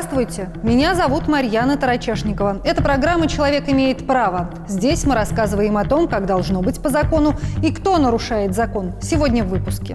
Здравствуйте, меня зовут Марьяна Тарачешникова. Это программа «Человек имеет право». Здесь мы рассказываем о том, как должно быть по закону и кто нарушает закон. Сегодня в выпуске.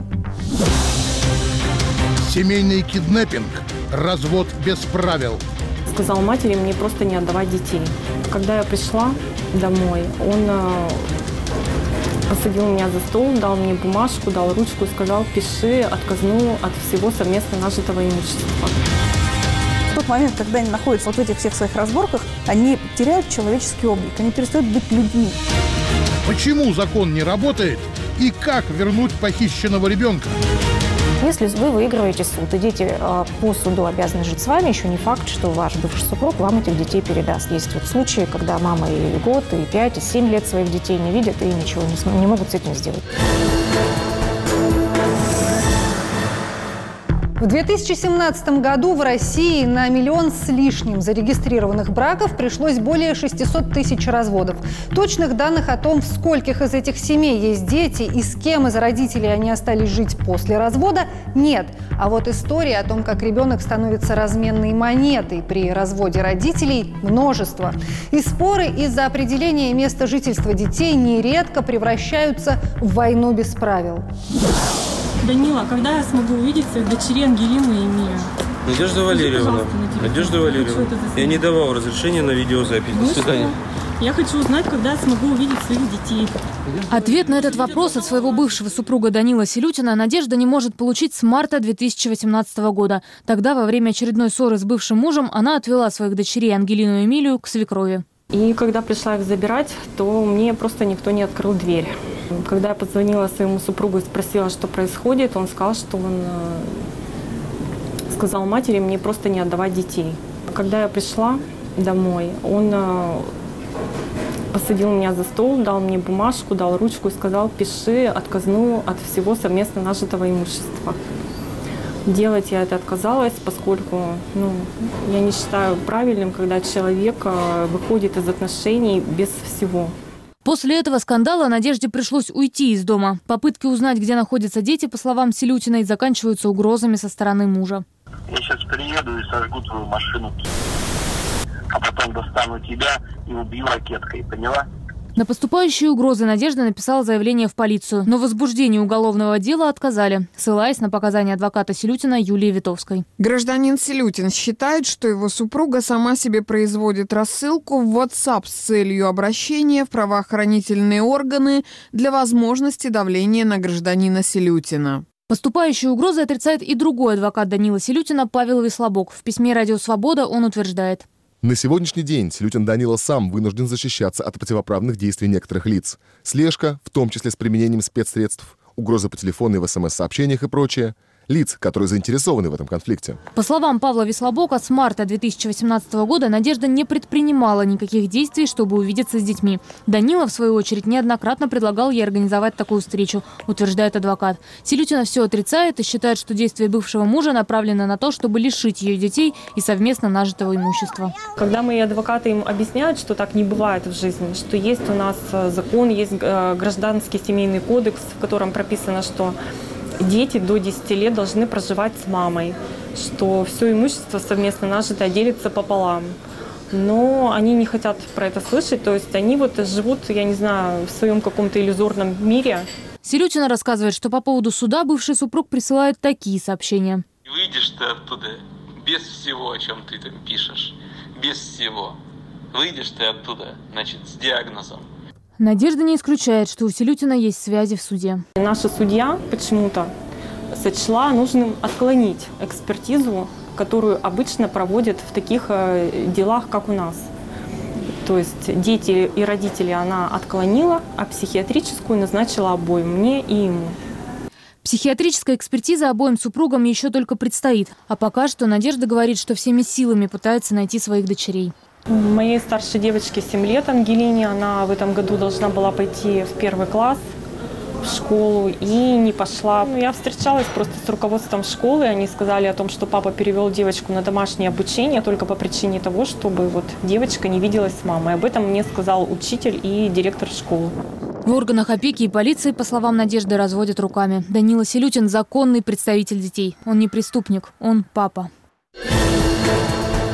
Семейный киднеппинг. Развод без правил. Сказал матери мне просто не отдавать детей. Когда я пришла домой, он посадил меня за стол, дал мне бумажку, дал ручку и сказал: пиши отказную от всего совместно нажитого имущества. В тот момент, когда они находятся вот в этих всех своих разборках, они теряют человеческий облик, они перестают быть людьми. Почему закон не работает и как вернуть похищенного ребенка? Если вы выигрываете суд, и дети по суду обязаны жить с вами, еще не факт, что ваш бывший супруг вам этих детей передаст. Есть вот случаи, когда мама и год, и 5, и 7 лет своих детей не видят и ничего не могут с этим сделать. В 2017 году в России на 1 миллион с лишним зарегистрированных браков пришлось более 600 тысяч разводов. Точных данных о том, в скольких из этих семей есть дети и с кем из родителей они остались жить после развода, нет. А вот истории о том, как ребенок становится разменной монетой при разводе родителей, множество. И споры из-за определения места жительства детей нередко превращаются в войну без правил. Данила, когда я смогу увидеть своих дочерей Ангелину и Эмилию? Надежда Валерьевна, я не давал разрешения на видеозапись. До свидания. Я хочу узнать, когда я смогу увидеть своих детей. Ответ на этот вопрос от своего бывшего супруга Данила Силютина Надежда не может получить с марта 2018 года. Тогда, во время очередной ссоры с бывшим мужем, она отвела своих дочерей Ангелину и Эмилию к свекрови. И когда пришла их забирать, то мне просто никто не открыл дверь. Когда я позвонила своему супругу и спросила, что происходит, он сказал, что он сказал матери мне просто не отдавать детей. Когда я пришла домой, он посадил меня за стол, дал мне бумажку, дал ручку и сказал: пиши отказную от всего совместно нажитого имущества. Делать я это отказалась, поскольку я не считаю правильным, когда человек выходит из отношений без всего. После этого скандала Надежде пришлось уйти из дома. Попытки узнать, где находятся дети, по словам Силютиной, заканчиваются угрозами со стороны мужа. Я сейчас приеду и сожгу твою машину, а потом достану тебя и убью ракеткой, поняла? На поступающие угрозы Надежда написала заявление в полицию, но в возбуждении уголовного дела отказали, ссылаясь на показания адвоката Силютина Юлии Витовской. Гражданин Силютин считает, что его супруга сама себе производит рассылку в WhatsApp с целью обращения в правоохранительные органы для возможности давления на гражданина Силютина. Поступающие угрозы отрицает и другой адвокат Данила Силютина Павел Веслобок. В письме «Радио Свобода» он утверждает: на сегодняшний день Силютин Данила сам вынужден защищаться от противоправных действий некоторых лиц. Слежка, в том числе с применением спецсредств, угрозы по телефону и в СМС-сообщениях и прочее. Лиц, которые заинтересованы в этом конфликте. По словам Павла Веслобока, с марта 2018 года Надежда не предпринимала никаких действий, чтобы увидеться с детьми. Данила, в свою очередь, неоднократно предлагал ей организовать такую встречу, утверждает адвокат. Силютина все отрицает и считает, что действия бывшего мужа направлены на то, чтобы лишить ее детей и совместно нажитого имущества. Когда мои адвокаты им объясняют, что так не бывает в жизни, что есть у нас закон, есть гражданский семейный кодекс, в котором прописано, что дети до 10 лет должны проживать с мамой, что все имущество совместно нажитое делится пополам. Но они не хотят про это слышать, то есть они живут, я не знаю, в своем каком-то иллюзорном мире. Силютина рассказывает, что по поводу суда бывший супруг присылает такие сообщения. Выйдешь ты оттуда без всего, о чем ты там пишешь, без всего. Выйдешь ты оттуда, значит, с диагнозом. Надежда не исключает, что у Силютина есть связи в суде. Наша судья почему-то сочла нужным отклонить экспертизу, которую обычно проводят в таких делах, как у нас. То есть дети и родители она отклонила, а психиатрическую назначила обоим, мне и ему. Психиатрическая экспертиза обоим супругам еще только предстоит. А пока что Надежда говорит, что всеми силами пытается найти своих дочерей. Моей старшей девочке 7 лет, Ангелине, она в этом году должна была пойти в 1 класс в школу и не пошла. Я встречалась просто с руководством школы, они сказали о том, что папа перевел девочку на домашнее обучение только по причине того, чтобы девочка не виделась с мамой. Об этом мне сказал учитель и директор школы. В органах опеки и полиции, по словам Надежды, разводят руками. Данила Силютин – законный представитель детей. Он не преступник, он папа.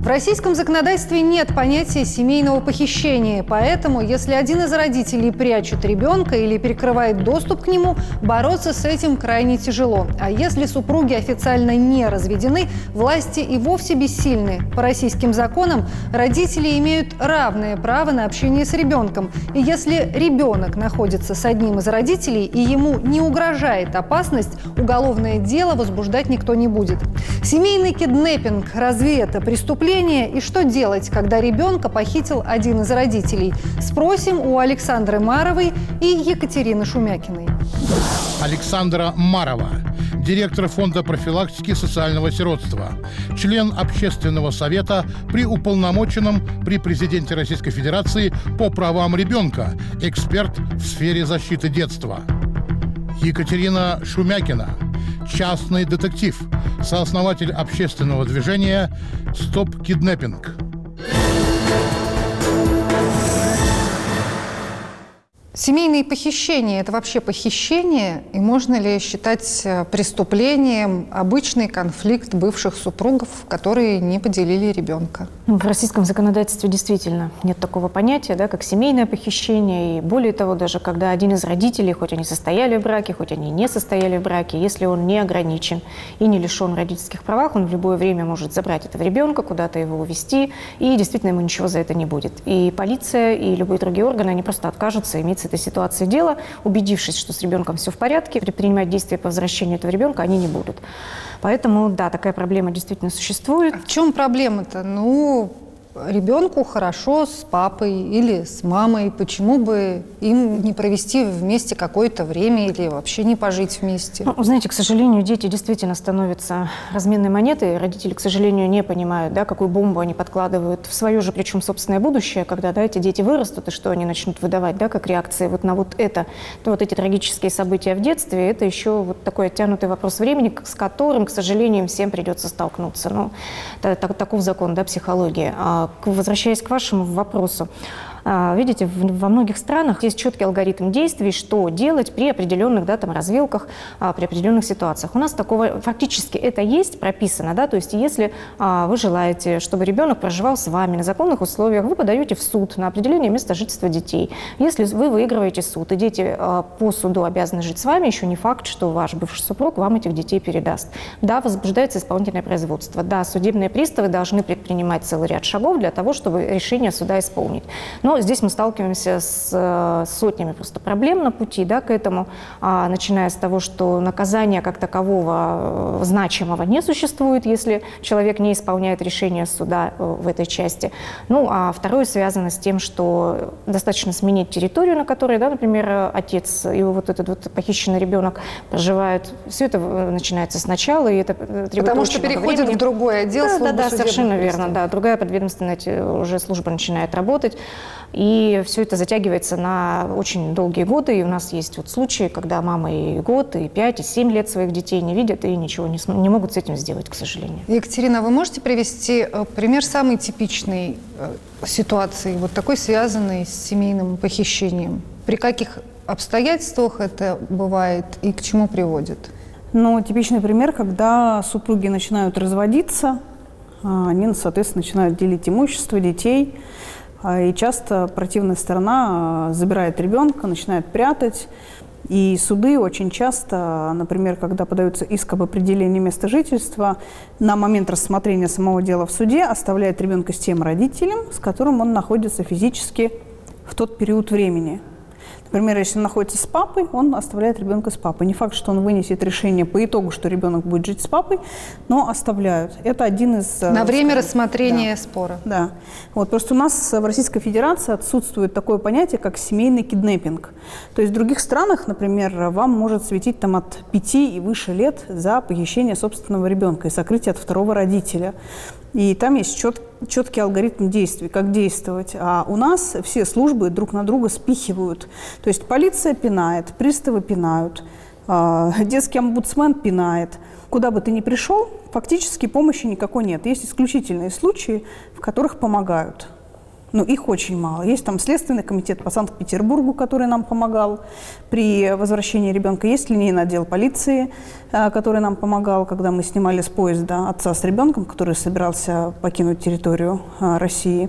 В российском законодательстве нет понятия семейного похищения, поэтому, если один из родителей прячет ребенка или перекрывает доступ к нему, бороться с этим крайне тяжело. А если супруги официально не разведены, власти и вовсе бессильны. По российским законам родители имеют равное право на общение с ребенком. И если ребенок находится с одним из родителей и ему не угрожает опасность, уголовное дело возбуждать никто не будет. Семейный киднеппинг – разве это преступление? И что делать, когда ребенка похитил один из родителей? Спросим у Александры Маровой и Екатерины Шумякиной. Александра Марова, директор фонда профилактики социального сиротства, член Общественного совета при уполномоченном при президенте Российской Федерации по правам ребенка, эксперт в сфере защиты детства. Екатерина Шумякина, частный детектив, сооснователь общественного движения «Стоп Киднеппинг». Семейные похищения – это вообще похищение? И можно ли считать преступлением обычный конфликт бывших супругов, которые не поделили ребенка? В российском законодательстве действительно нет такого понятия, да, как семейное похищение. И более того, даже когда один из родителей, хоть они состояли в браке, хоть они не состояли в браке, если он не ограничен и не лишен родительских прав, он в любое время может забрать этого ребенка, куда-то его увезти, и действительно ему ничего за это не будет. И полиция, и любые другие органы, они просто откажутся иметь с этой ситуации дело, убедившись, что с ребенком все в порядке, предпринимать действия по возвращению этого ребенка они не будут. Поэтому, да, такая проблема действительно существует. А в чем проблема-то? Ребенку хорошо с папой или с мамой. Почему бы им не провести вместе какое-то время или вообще не пожить вместе? Знаете, к сожалению, дети действительно становятся разменной монетой. Родители, к сожалению, не понимают, да, какую бомбу они подкладывают в свое же, причем собственное будущее, когда, да, эти дети вырастут, и что они начнут выдавать, да, как реакции вот на вот это, вот эти трагические события в детстве. Это еще вот такой оттянутый вопрос времени, с которым, к сожалению, им всем придется столкнуться. Таков закон, да, психологии. Возвращаясь к вашему вопросу, видите, во многих странах есть четкий алгоритм действий, что делать при определенных, да, там, развилках, при определенных ситуациях. У нас такого фактически это есть прописано, да, то есть если вы желаете, чтобы ребенок проживал с вами на законных условиях, вы подаете в суд на определение места жительства детей. Если вы выигрываете суд, и дети по суду обязаны жить с вами, еще не факт, что ваш бывший супруг вам этих детей передаст. Да, возбуждается исполнительное производство. Да, судебные приставы должны предпринимать целый ряд шагов для того, чтобы решение суда исполнить. Но здесь мы сталкиваемся с сотнями просто проблем на пути, да, к этому, начиная с того, что наказания как такового значимого не существует, если человек не исполняет решение суда в этой части. А второе связано с тем, что достаточно сменить территорию, на которой, да, например, отец и вот этот вот похищенный ребенок проживают. Все это начинается сначала, и это требует Потому что переходит времени. В другой отдел. Да, совершенно верно. Да, другая подведомственная уже служба начинает работать. И все это затягивается на очень долгие годы. И у нас есть вот случаи, когда мама и год, и 5, и 7 лет своих детей не видят и ничего не могут с этим сделать, к сожалению. Екатерина, вы можете привести пример самой типичной ситуации, вот такой, связанной с семейным похищением? При каких обстоятельствах это бывает и к чему приводит? Типичный пример, когда супруги начинают разводиться, они, соответственно, начинают делить имущество, детей. И часто противная сторона забирает ребенка, начинает прятать. И суды очень часто, например, когда подается иск об определении места жительства, на момент рассмотрения самого дела в суде оставляет ребенка с тем родителем, с которым он находится физически в тот период времени. Например, если он находится с папой, он оставляет ребенка с папой. Не факт, что он вынесет решение по итогу, что ребенок будет жить с папой, но оставляют. Это один из... На время рассмотрения спора. Да. Просто у нас в Российской Федерации отсутствует такое понятие, как семейный киднеппинг. То есть в других странах, например, вам может светить от 5 и выше лет за похищение собственного ребенка и сокрытие от второго родителя. И там есть четкий алгоритм действий, как действовать. А у нас все службы друг на друга спихивают. То есть полиция пинает, приставы пинают, детский омбудсмен пинает. Куда бы ты ни пришел, фактически помощи никакой нет. Есть исключительные случаи, в которых помогают. но их очень мало. Есть там Следственный комитет по Санкт-Петербургу, который нам помогал при возвращении ребенка. Есть линейный отдел полиции, который нам помогал, когда мы снимали с поезда отца с ребенком, который собирался покинуть территорию России.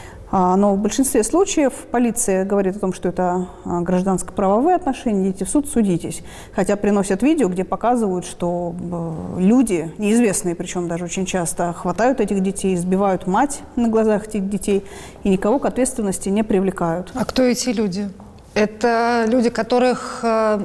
Но в большинстве случаев полиция говорит о том, что это гражданско-правовые отношения, идите в суд, судитесь. Хотя приносят видео, где показывают, что люди, неизвестные причем даже очень часто, хватают этих детей, избивают мать на глазах этих детей и никого к ответственности не привлекают. А кто эти люди? Это люди, которых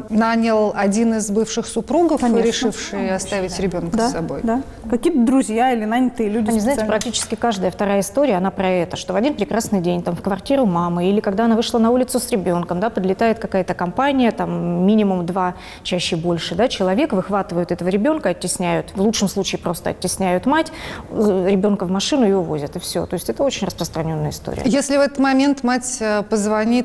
нанял один из бывших супругов, конечно, решившие оставить ребенка с собой? Да, какие-то друзья или нанятые люди. Знаете, практически каждая вторая история, она про это, что в один прекрасный день там, в квартиру мамы или когда она вышла на улицу с ребенком, да, подлетает какая-то компания, там минимум 2, чаще больше, да, человек, выхватывают этого ребенка, оттесняют, в лучшем случае просто оттесняют мать, ребенка в машину и увозят, и все. То есть это очень распространенная история. Если в этот момент мать позвонит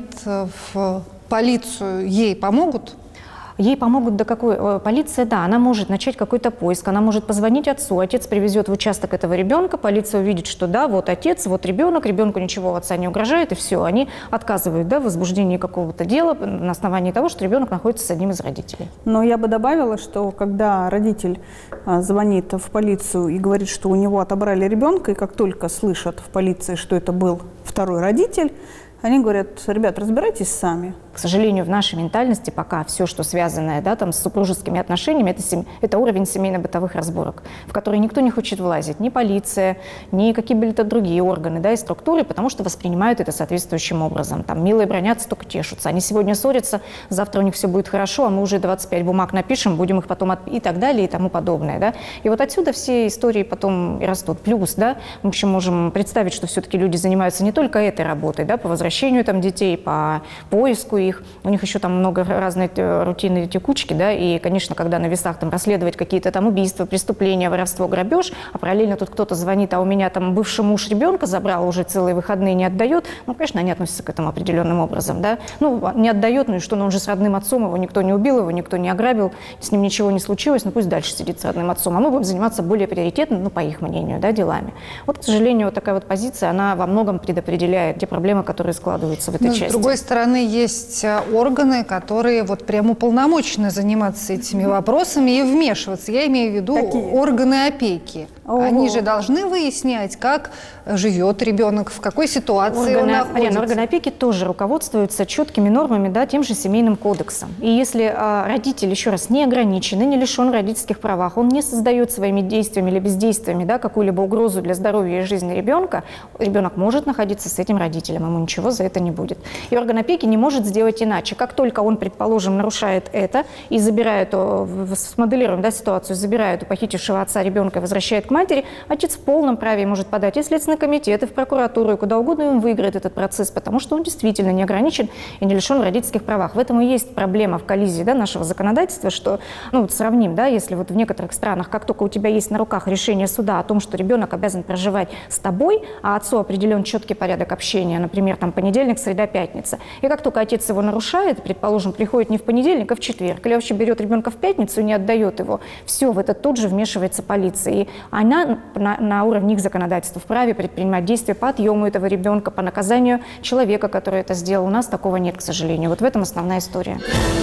в полицию, ей помогут? Ей помогут до какой? Полиция, да, она может начать какой-то поиск, она может позвонить отцу, отец привезет в участок этого ребенка, полиция увидит, что да, вот отец, вот ребенок, ребенку ничего отца не угрожает, и все, они отказывают, да, в возбуждении какого-то дела на основании того, что ребенок находится с одним из родителей. Но я бы добавила, что когда родитель звонит в полицию и говорит, что у него отобрали ребенка, и как только слышат в полиции, что это был второй родитель, они говорят: ребят, разбирайтесь сами. К сожалению, в нашей ментальности пока все, что связанное, да, там, с супружескими отношениями, это уровень семейно-бытовых разборок, в который никто не хочет влазить, ни полиция, ни какие-то другие органы, да, и структуры, потому что воспринимают это соответствующим образом. Там милые бронятся, только тешутся. Они сегодня ссорятся, завтра у них все будет хорошо, а мы уже 25 бумаг напишем, будем их потом и так далее, и тому подобное. Да. И вот отсюда все истории потом и растут. Плюс, да, мы еще можем представить, что все-таки люди занимаются не только этой работой, да, по возвращению там, детей, по поиску их. У них еще там много разной рутинной текучки, да, и, конечно, когда на весах там расследовать какие-то там убийства, преступления, воровство, грабеж, а параллельно тут кто-то звонит, а у меня там бывший муж ребенка забрал, уже целые выходные не отдает, ну, конечно, они относятся к этому определенным образом, да. Ну, не отдает, ну и что, ну, он же с родным отцом, его никто не убил, его никто не ограбил, с ним ничего не случилось, ну, пусть дальше сидит с родным отцом, а мы будем заниматься более приоритетно, ну, по их мнению, да, делами. Вот, к сожалению, вот такая вот позиция, она во многом предопределяет те проблемы, которые складываются в этой части. С другой стороны, есть органы, которые вот прям уполномочены заниматься этими вопросами и вмешиваться. Я имею в виду органы опеки. Они же должны выяснять, как живет ребенок, в какой ситуации он находится. Органы опеки тоже руководствуются четкими нормами, да, тем же семейным кодексом. И если родитель, еще раз, не ограничен и не лишен родительских правах, он не создает своими действиями или бездействиями, да, какую-либо угрозу для здоровья и жизни ребенка, ребенок может находиться с этим родителем, ему ничего за это не будет. И орган опеки не может сделать иначе. Как только он, предположим, нарушает это и забирает, смоделируем, да, ситуацию, забирает у похитившего отца ребенка и возвращает к матери, отец в полном праве может подать и в Следственный комитет, и в прокуратуру, и куда угодно, и он выиграет этот процесс, потому что он действительно не ограничен и не лишен родительских правах. В этом и есть проблема в коллизии, да, нашего законодательства, что, ну, вот сравним, да, если вот в некоторых странах, как только у тебя есть на руках решение суда о том, что ребенок обязан проживать с тобой, а отцу определен четкий порядок общения, например, там понедельник, среда, пятница, и как только отец его нарушает, предположим, приходит не в понедельник, а в четверг, или вообще берет ребенка в пятницу и не отдает его, все, в это тут же вмешивается полиция. И она на уровне их законодательства вправе предпринимать действия по отъему этого ребенка, по наказанию человека, который это сделал. У нас такого нет, к сожалению. Вот в этом основная история.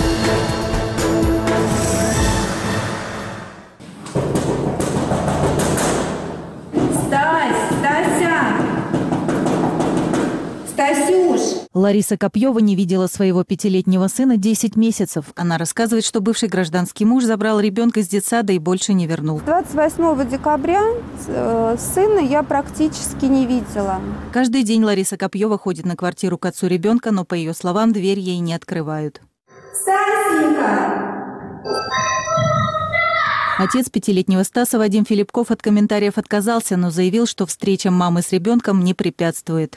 Лариса Копьева не видела своего 5-летнего сына 10 месяцев. Она рассказывает, что бывший гражданский муж забрал ребенка из детсада и больше не вернул. 28 декабря сына я практически не видела. Каждый день Лариса Копьева ходит на квартиру к отцу ребенка, но, по ее словам, дверь ей не открывают. Стасенька! Отец 5-летнего Стаса Вадим Филипков от комментариев отказался, но заявил, что встречам мамы с ребенком не препятствует.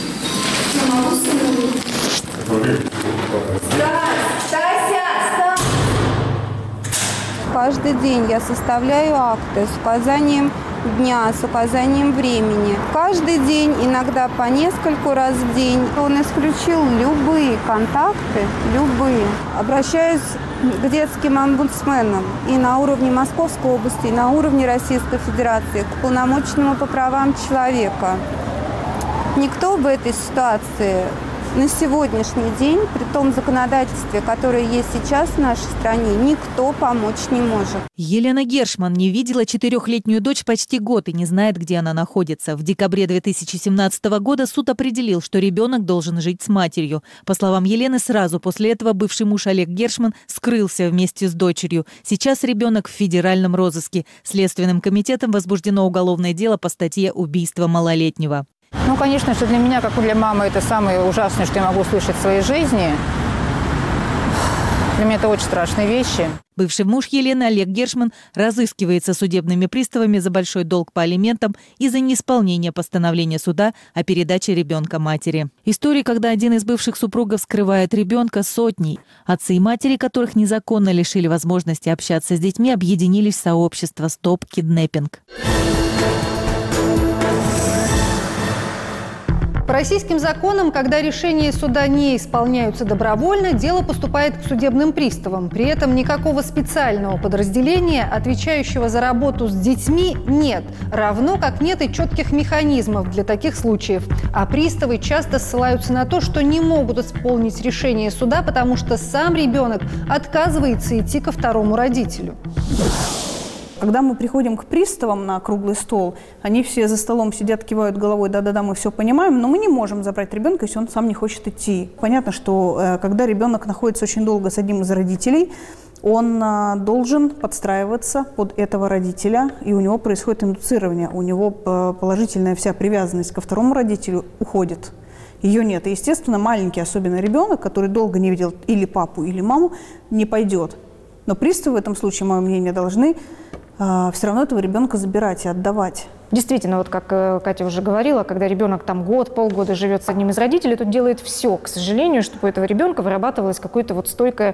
Каждый день я составляю акты с указанием дня, с указанием времени. Каждый день, иногда по нескольку раз в день. Он исключил любые контакты, любые. Обращаюсь к детским омбудсменам и на уровне Московской области, и на уровне Российской Федерации, к уполномоченному по правам человека. Никто в этой ситуации на сегодняшний день, при том законодательстве, которое есть сейчас в нашей стране, никто помочь не может. Елена Гершман не видела 4-летнюю дочь почти год и не знает, где она находится. В декабре 2017 года суд определил, что ребенок должен жить с матерью. По словам Елены, сразу после этого бывший муж Олег Гершман скрылся вместе с дочерью. Сейчас ребенок в федеральном розыске. Следственным комитетом возбуждено уголовное дело по статье «Убийство малолетнего». Ну, конечно, что для меня, как и для мамы, это самое ужасное, что я могу услышать в своей жизни. Для меня это очень страшные вещи. Бывший муж Елены Олег Гершман разыскивается судебными приставами за большой долг по алиментам и за неисполнение постановления суда о передаче ребенка матери. Истории, когда один из бывших супругов скрывает ребенка, сотни. Отцы и матери, которых незаконно лишили возможности общаться с детьми, объединились в сообщество «Стоп Киднеппинг». По российским законам, когда решения суда не исполняются добровольно, дело поступает к судебным приставам. При этом никакого специального подразделения, отвечающего за работу с детьми, нет. Равно как нет и четких механизмов для таких случаев. А приставы часто ссылаются на то, что не могут исполнить решение суда, потому что сам ребенок отказывается идти ко второму родителю. Когда мы приходим к приставам на круглый стол, они все за столом сидят, кивают головой, да-да-да, мы все понимаем, но мы не можем забрать ребенка, если он сам не хочет идти. Понятно, что когда ребенок находится очень долго с одним из родителей, он должен подстраиваться под этого родителя, и у него происходит индуцирование, у него положительная вся привязанность ко второму родителю уходит. Ее нет. И, естественно, маленький, особенно ребенок, который долго не видел или папу, или маму, не пойдет. Но приставы в этом случае, мое мнение, должны все равно этого ребенка забирать и отдавать. Действительно, вот как Катя уже говорила, когда ребенок там год, полгода живет с одним из родителей, то делает все, к сожалению, чтобы у этого ребенка вырабатывалось какое-то вот стойкое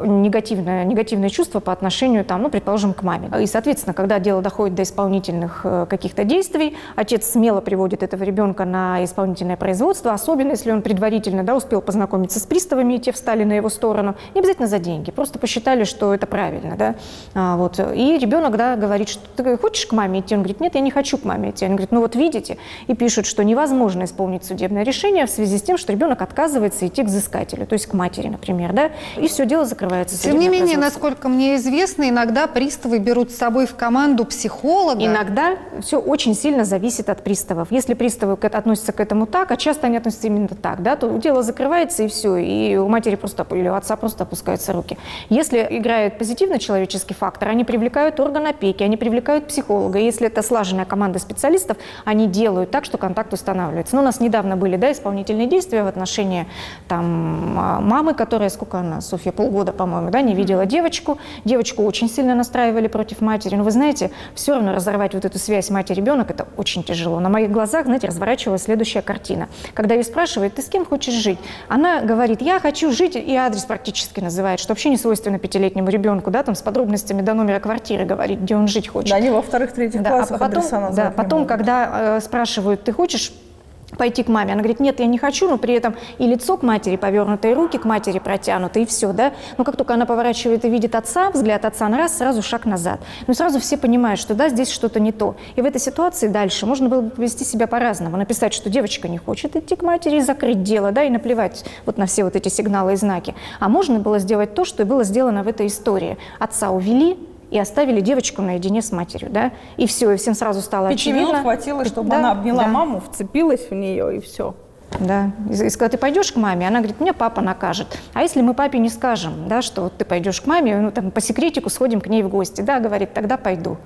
негативное чувство по отношению, там, ну, предположим, к маме. И, соответственно, когда дело доходит до исполнительных каких-то действий, отец смело приводит этого ребенка на исполнительное производство, особенно если он предварительно, да, успел познакомиться с приставами, и те встали на его сторону, не обязательно за деньги, просто посчитали, что это правильно, да, вот. И ребенок, да, говорит, что ты хочешь к маме идти? Он говорит, нет, я не хочу к маме идти. Они говорят, ну вот видите, и пишут, что невозможно исполнить судебное решение в связи с тем, что ребенок отказывается идти к взыскателю, то есть к матери, например, да, и все, дело закрывается. Тем не менее, насколько мне известно, иногда приставы берут с собой в команду психолога. Иногда все очень сильно зависит от приставов. Если приставы относятся к этому так, а часто они относятся именно так, да, то дело закрывается и все, и у матери просто или у отца просто опускаются руки. Если играет позитивный человеческий фактор, они привлекают орган опеки, они привлекают психолога. Если это слаженная команда специалистов, они делают так, что контакт устанавливается. Но у нас недавно были, да, исполнительные действия в отношении там мамы, которая, сколько она, Софья, полгода, по-моему, да, не видела девочку. Девочку очень сильно настраивали против матери. Но вы знаете, все равно разорвать вот эту связь мать-ребенок, это очень тяжело. На моих глазах, знаете, разворачивалась следующая картина. Когда ее спрашивают, ты с кем хочешь жить? Она говорит, я хочу жить, и адрес практически называет, что вообще не свойственно 5-летнему ребенку, да, там с подробностями до номера квартиры говорит, где он жить хочет. Да, они во вторых-третьих классах адреса называют. Да, потом, когда спрашивают, ты хочешь пойти к маме, она говорит, нет, я не хочу, но при этом и лицо к матери повернуто, и руки к матери протянуты, и все, да. Но как только она поворачивает и видит отца, взгляд отца на раз, сразу шаг назад. Ну, сразу все понимают, что да, здесь что-то не то. И в этой ситуации дальше можно было бы повести себя по-разному. Написать, что девочка не хочет идти к матери, и закрыть дело, да, и наплевать вот на все вот эти сигналы и знаки. А можно было сделать то, что и было сделано в этой истории. Отца увели и оставили девочку наедине с матерью, да, и все, и всем сразу стало очевидно. 5 минут хватило, чтобы она обняла маму, вцепилась в нее, и все. Да, и когда ты пойдешь к маме, она говорит, меня папа накажет. А если мы папе не скажем, да, что вот ты пойдешь к маме, ну, там, по секретику сходим к ней в гости, да, говорит, тогда пойду.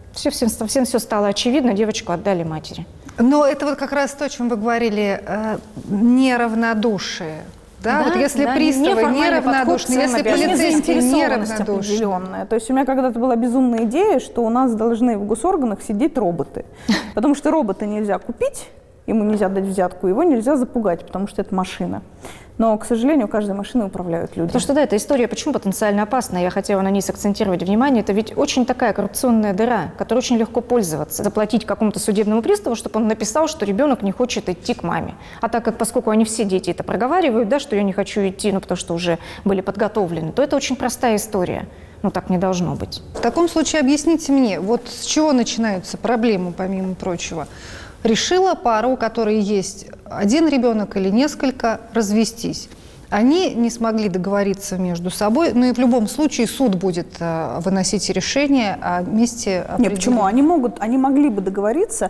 Всем все стало очевидно, девочку отдали матери. Но это вот как раз то, о чем вы говорили, неравнодушие. Да, вот если приставы неравнодушны, если полицейские неравнодушны. То есть у меня когда-то была безумная идея, что у нас должны в госорганах сидеть роботы. Потому что робота нельзя купить, ему нельзя дать взятку, его нельзя запугать, потому что это машина. Но, к сожалению, каждой машиной управляют люди. Потому что, да, эта история почему потенциально опасна? Я хотела на ней сакцентировать внимание. Это ведь очень такая коррупционная дыра, которой очень легко пользоваться. Заплатить какому-то судебному приставу, чтобы он написал, что ребенок не хочет идти к маме. А так как, поскольку они все дети это проговаривают, да, что я не хочу идти, ну, потому что уже были подготовлены, то это очень простая история. Ну, так не должно быть. В таком случае объясните мне, вот с чего начинаются проблемы, помимо прочего? решила пара, у которой есть один ребенок или несколько, развестись. Они не смогли договориться между собой, но и в любом случае суд будет выносить решение о месте определения. Нет, почему? Они могли бы договориться.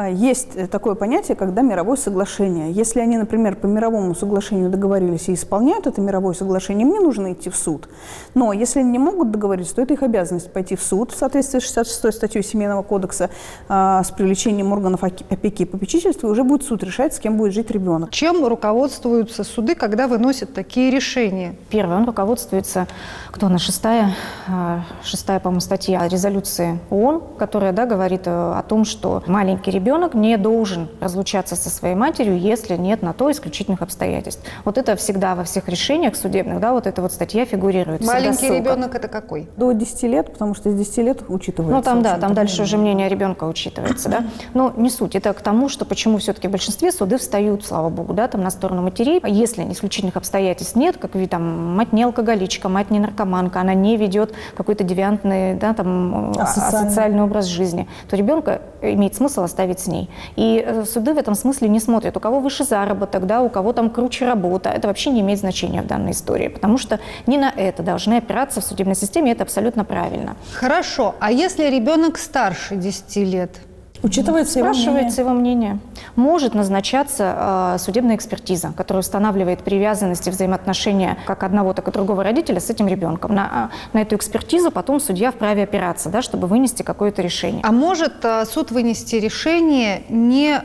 Есть такое понятие, когда мировое соглашение. Если они, например, по мировому соглашению договорились и исполняют это мировое соглашение, им не нужно идти в суд. Но если они не могут договориться, то это их обязанность пойти в суд в соответствии с 66 статьей Семейного кодекса с привлечением органов опеки и попечительства, и уже будет суд решать, с кем будет жить ребенок. Чем руководствуются суды, когда выносят такие решения? Первое, он руководствуется, кто она, шестая, по-моему, статья резолюции ООН, которая, да, говорит о том, что маленький ребенок не должен разлучаться со своей матерью, если нет на то исключительных обстоятельств. Вот это всегда во всех решениях судебных, да, вот эта вот статья фигурирует. Маленький ребенок это какой? До 10 лет, потому что с 10 лет учитывается. Ну, там, да, там дальше уже мнение ребенка учитывается, да. Но не суть. Это к тому, что почему все-таки в большинстве суды встают, слава богу, да, там на сторону матерей. Если исключительных обстоятельств нет, как там мать не алкоголичка, мать не наркоманка, она не ведет какой-то девиантный, да, там, асоциальный образ жизни, то ребенка имеет смысл оставить с ней. И суды в этом смысле не смотрят, у кого выше заработок, да, у кого там круче работа. Это вообще не имеет значения в данной истории, потому что не на это должны опираться в судебной системе, и это абсолютно правильно. Хорошо. А если ребенок старше 10 лет? Спрашивается его мнение. Может назначаться судебная экспертиза, которая устанавливает привязанность и взаимоотношения как одного, так и другого родителя с этим ребенком. На эту экспертизу потом судья вправе опираться, да, чтобы вынести какое-то решение. А может суд вынести решение, не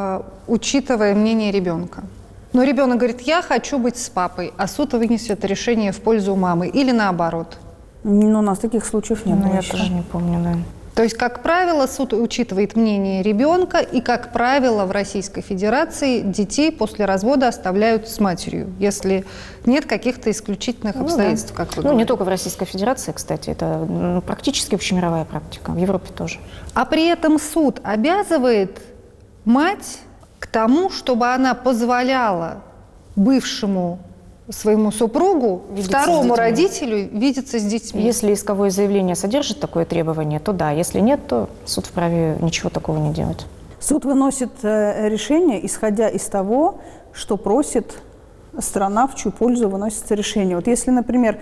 учитывая мнение ребенка? Но ребенок говорит, я хочу быть с папой, а суд вынесет решение в пользу мамы или наоборот? Ну, у нас таких случаев нет. Я тоже не помню, да. То есть, как правило, суд учитывает мнение ребенка, и, как правило, в Российской Федерации детей после развода оставляют с матерью, если нет каких-то исключительных обстоятельств, как вы говорите. Не только в Российской Федерации, кстати, это практически общемировая практика, в Европе тоже. А при этом суд обязывает мать к тому, чтобы она позволяла бывшему своему супругу, второму родителю видеться с детьми. Если исковое заявление содержит такое требование, то да. Если нет, то суд вправе ничего такого не делать. Суд выносит решение, исходя из того, что просит сторона, в чью пользу выносится решение. Вот если, например,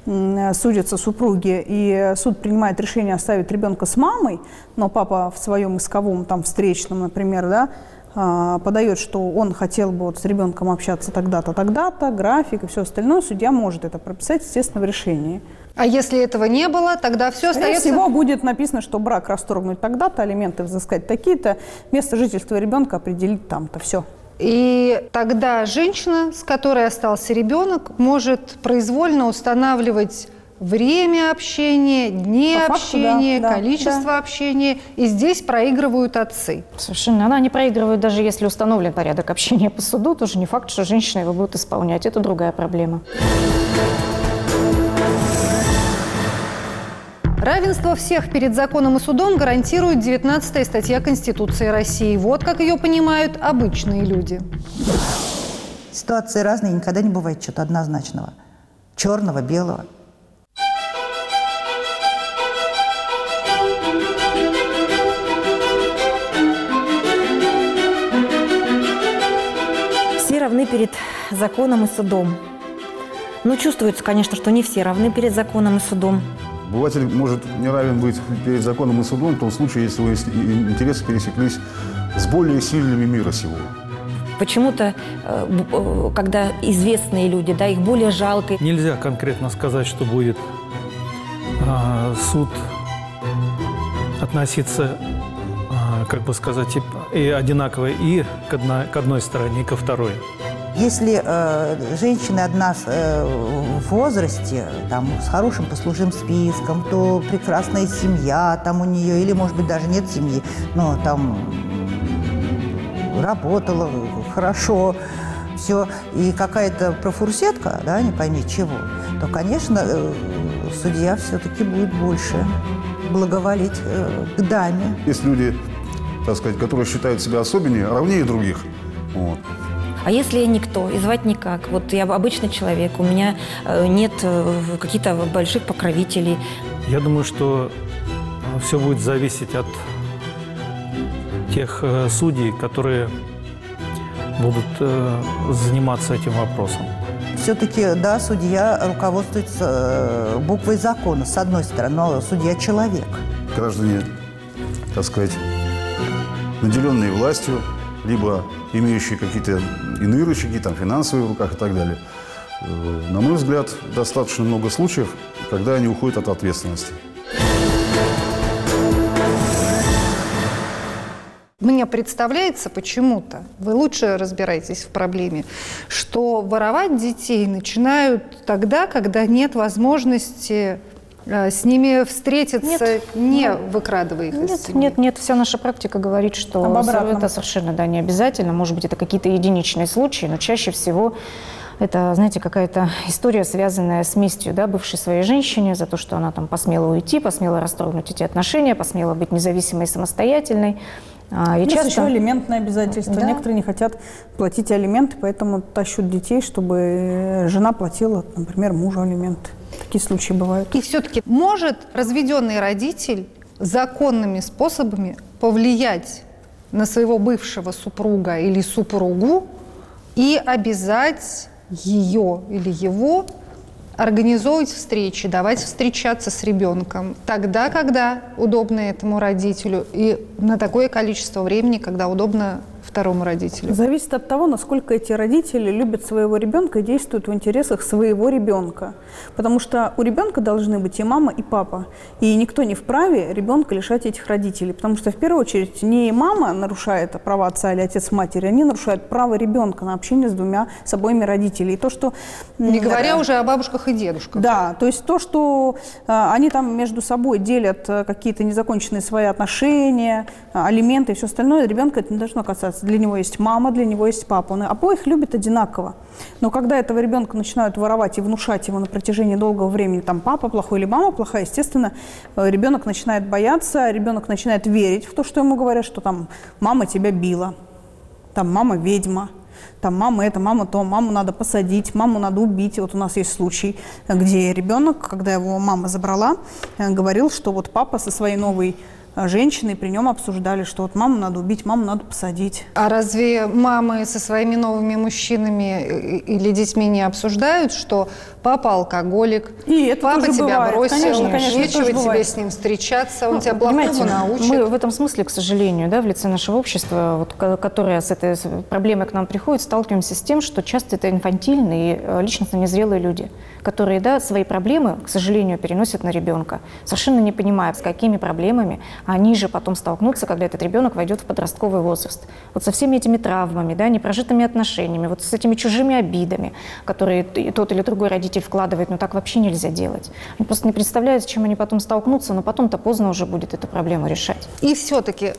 судятся супруги, и суд принимает решение оставить ребенка с мамой, но папа в своем исковом, там, встречном, например, да, подает, что он хотел бы вот с ребенком общаться тогда-то, тогда-то, график и все остальное, судья может это прописать, естественно, в решении. А если этого не было, тогда все Скорее остается... всего, будет написано, что брак расторгнуть тогда-то, алименты взыскать такие-то, место жительства ребенка определить там-то, все. И тогда женщина, с которой остался ребенок, может произвольно устанавливать время общения, дни общения, количество общения. И здесь проигрывают отцы. Совершенно. Она не проигрывает, даже если установлен порядок общения по суду. Тоже не факт, что женщина его будет исполнять. Это другая проблема. Равенство всех перед законом и судом гарантирует 19-я статья Конституции России. Вот как ее понимают обычные люди. Ситуации разные, никогда не бывает чего-то однозначного. Черного, белого. Все равны перед законом и судом. Ну, чувствуется, конечно, что не все равны перед законом и судом. Обыватель может не равен быть перед законом и судом в том случае, если его интересы пересеклись с более сильными мира сего. Почему-то, когда известные люди, да, их более жалко. Нельзя конкретно сказать, что будет суд относиться, как бы сказать, и одинаково и к одной стороне, и ко второй. Если женщина одна в возрасте, там, с хорошим послужным списком, то прекрасная семья там у нее, или, может быть, даже нет семьи, но там работала хорошо, все, и какая-то профурсетка, да, не пойми чего, то, конечно, судья все-таки будет больше благоволить к даме. Есть люди, так сказать, которые считают себя особеннее, равнее других. Вот. А если я никто, и звать никак? Вот я обычный человек, у меня нет каких-то больших покровителей. Я думаю, что все будет зависеть от тех судей, которые будут заниматься этим вопросом. Все-таки, да, судья руководствуется буквой закона, с одной стороны, но судья – человек. Граждане, так сказать, наделенные властью, либо имеющие какие-то иные рычаги, там, финансовые в руках и так далее. На мой взгляд, достаточно много случаев, когда они уходят от ответственности. Мне представляется почему-то, вы лучше разбираетесь в проблеме, что воровать детей начинают тогда, когда нет возможности с ними встретиться, не выкрадывая их из семьи. Нет, вся наша практика говорит, что это совершенно не обязательно. Может быть, это какие-то единичные случаи, но чаще всего это, знаете, какая-то история, связанная с местью, да, бывшей своей женщине за то, что она там посмела уйти, посмела расторгнуть эти отношения, посмела быть независимой и самостоятельной. И часто еще алиментные обязательства. Да. Некоторые не хотят платить алименты, поэтому тащут детей, чтобы жена платила, например, мужу алименты. Такие случаи бывают. И все-таки может разведенный родитель законными способами повлиять на своего бывшего супруга или супругу и обязать ее или его организовывать встречи, давать встречаться с ребенком тогда, когда удобно этому родителю, и на такое количество времени, когда удобно второму родителю. Зависит от того, насколько эти родители любят своего ребенка и действуют в интересах своего ребенка. Потому что у ребенка должны быть и мама, и папа. И никто не вправе ребенка лишать этих родителей. Потому что, в первую очередь, не мама нарушает права отца или отец матери, они нарушают право ребенка на общение с обоими родителями. И то, что... Не говоря уже о бабушках и дедушках. Да, то есть то, что они там между собой делят какие-то незаконченные свои отношения, алименты и все остальное, ребенка это не должно касаться. Для него есть мама, для него есть папа. Он обоих любит одинаково. Но когда этого ребенка начинают воровать и внушать ему на протяжении долгого времени, там, папа плохой или мама плохая, естественно, ребенок начинает бояться, ребенок начинает верить в то, что ему говорят, что там мама тебя била, там мама ведьма, там мама это, мама то, маму надо посадить, маму надо убить. Вот у нас есть случай, где ребенок, когда его мама забрала, говорил, что вот папа со своей новой женщины при нем обсуждали, что вот маму надо убить, маму надо посадить. А разве мамы со своими новыми мужчинами или детьми не обсуждают, что папа алкоголик, и это папа тебя бывает. бросил, конечно, нечего тебе с ним встречаться, он тебя плохому научит? Мы в этом смысле, к сожалению, да, в лице нашего общества, вот, которое с этой проблемой к нам приходит, сталкиваемся с тем, что часто это инфантильные, личностно незрелые люди, которые, да, свои проблемы, к сожалению, переносят на ребенка, совершенно не понимая, с какими проблемами они же потом столкнутся, когда этот ребенок войдет в подростковый возраст. Вот со всеми этими травмами, да, непрожитыми отношениями, вот с этими чужими обидами, которые тот или другой родитель вкладывает, но так вообще нельзя делать. Они просто не представляют, с чем они потом столкнутся, но потом-то поздно уже будет эту проблему решать. И все-таки,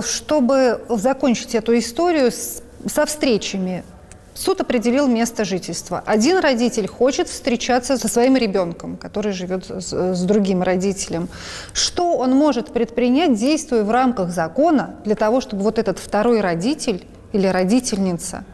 чтобы закончить эту историю со встречами, суд определил место жительства. Один родитель хочет встречаться со своим ребенком, который живет с другим родителем. Что он может предпринять, действуя в рамках закона, для того, чтобы вот этот второй родитель или родительница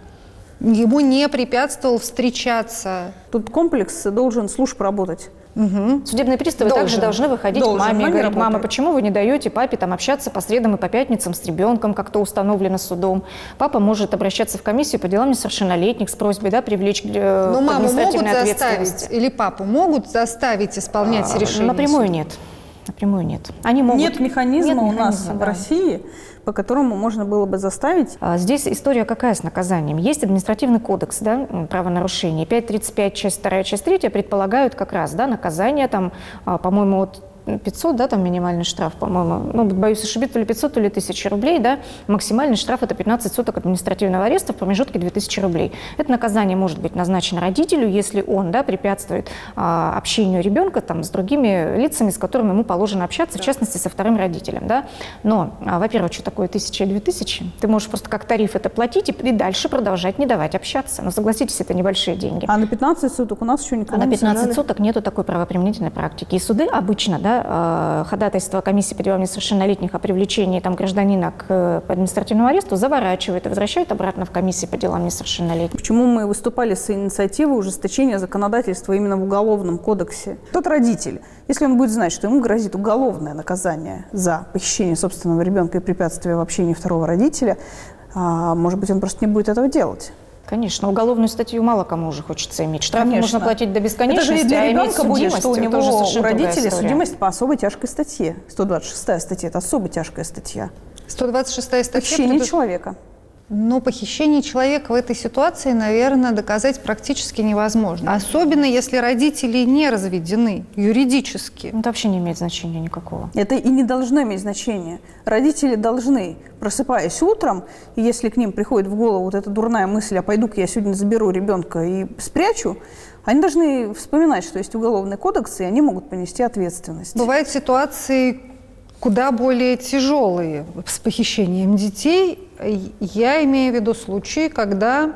ему не препятствовал встречаться? Тут комплекс должен служб работать. Угу. Судебные приставы также должны выходить к маме и говорить: мама, почему вы не даете папе там общаться по средам и по пятницам с ребенком, как-то установлено судом? Папа может обращаться в комиссию по делам несовершеннолетних с просьбой, да, привлечь к административной ответственности. Или папу могут заставить исполнять решение? Напрямую нет. Напрямую нет. Они могут. Нет механизма у нас в России, по которому можно было бы заставить. Здесь история какая с наказанием? Есть административный кодекс, да, правонарушений. 5.35, часть 2, часть 3 предполагают как раз, да, наказание, там, по-моему, от 500, да, там минимальный штраф, по-моему, ну, боюсь ошибиться, то ли 500, то ли 1000 рублей, да, максимальный штраф – это 15 суток административного ареста в промежутке 2000 рублей. Это наказание может быть назначено родителю, если он, да, препятствует общению ребенка там с другими лицами, с которыми ему положено общаться, в частности, со вторым родителем, да. Но, во-первых, что такое 1000 и 2000? Ты можешь просто как тариф это платить и дальше продолжать не давать общаться. Но, согласитесь, это небольшие деньги. А на 15 суток у нас еще никого не сажали? А на 15 сажали? Суток нету такой правоприменительной практики. И суды обычно, да, да, ходатайство комиссии по делам несовершеннолетних о привлечении там, гражданина к административному аресту заворачивает и возвращает обратно в комиссию по делам несовершеннолетних. Почему мы выступали с инициативой ужесточения законодательства именно в Уголовном кодексе? Тот родитель, если он будет знать, что ему грозит уголовное наказание за похищение собственного ребенка и препятствие в общении второго родителя, может быть, он просто не будет этого делать. Конечно, уголовную статью мало кому уже хочется иметь. Штраф можно платить до бесконечности, это же и для ребенка будет, что у него у родителей история. Судимость по особо тяжкой статье. 126-я статья – это особо тяжкая статья. 126-я статья. Похищение человека. Но похищение человека в этой ситуации, наверное, доказать практически невозможно. Особенно, если родители не разведены юридически. Это вообще не имеет значения никакого. Это и не должно иметь значения. Родители должны, просыпаясь утром, и если к ним приходит в голову вот эта дурная мысль, а пойду-ка я сегодня заберу ребенка и спрячу, они должны вспоминать, что есть уголовный кодекс, и они могут понести ответственность. Бывают ситуации куда более тяжелые с похищением детей. Я имею в виду случаи, когда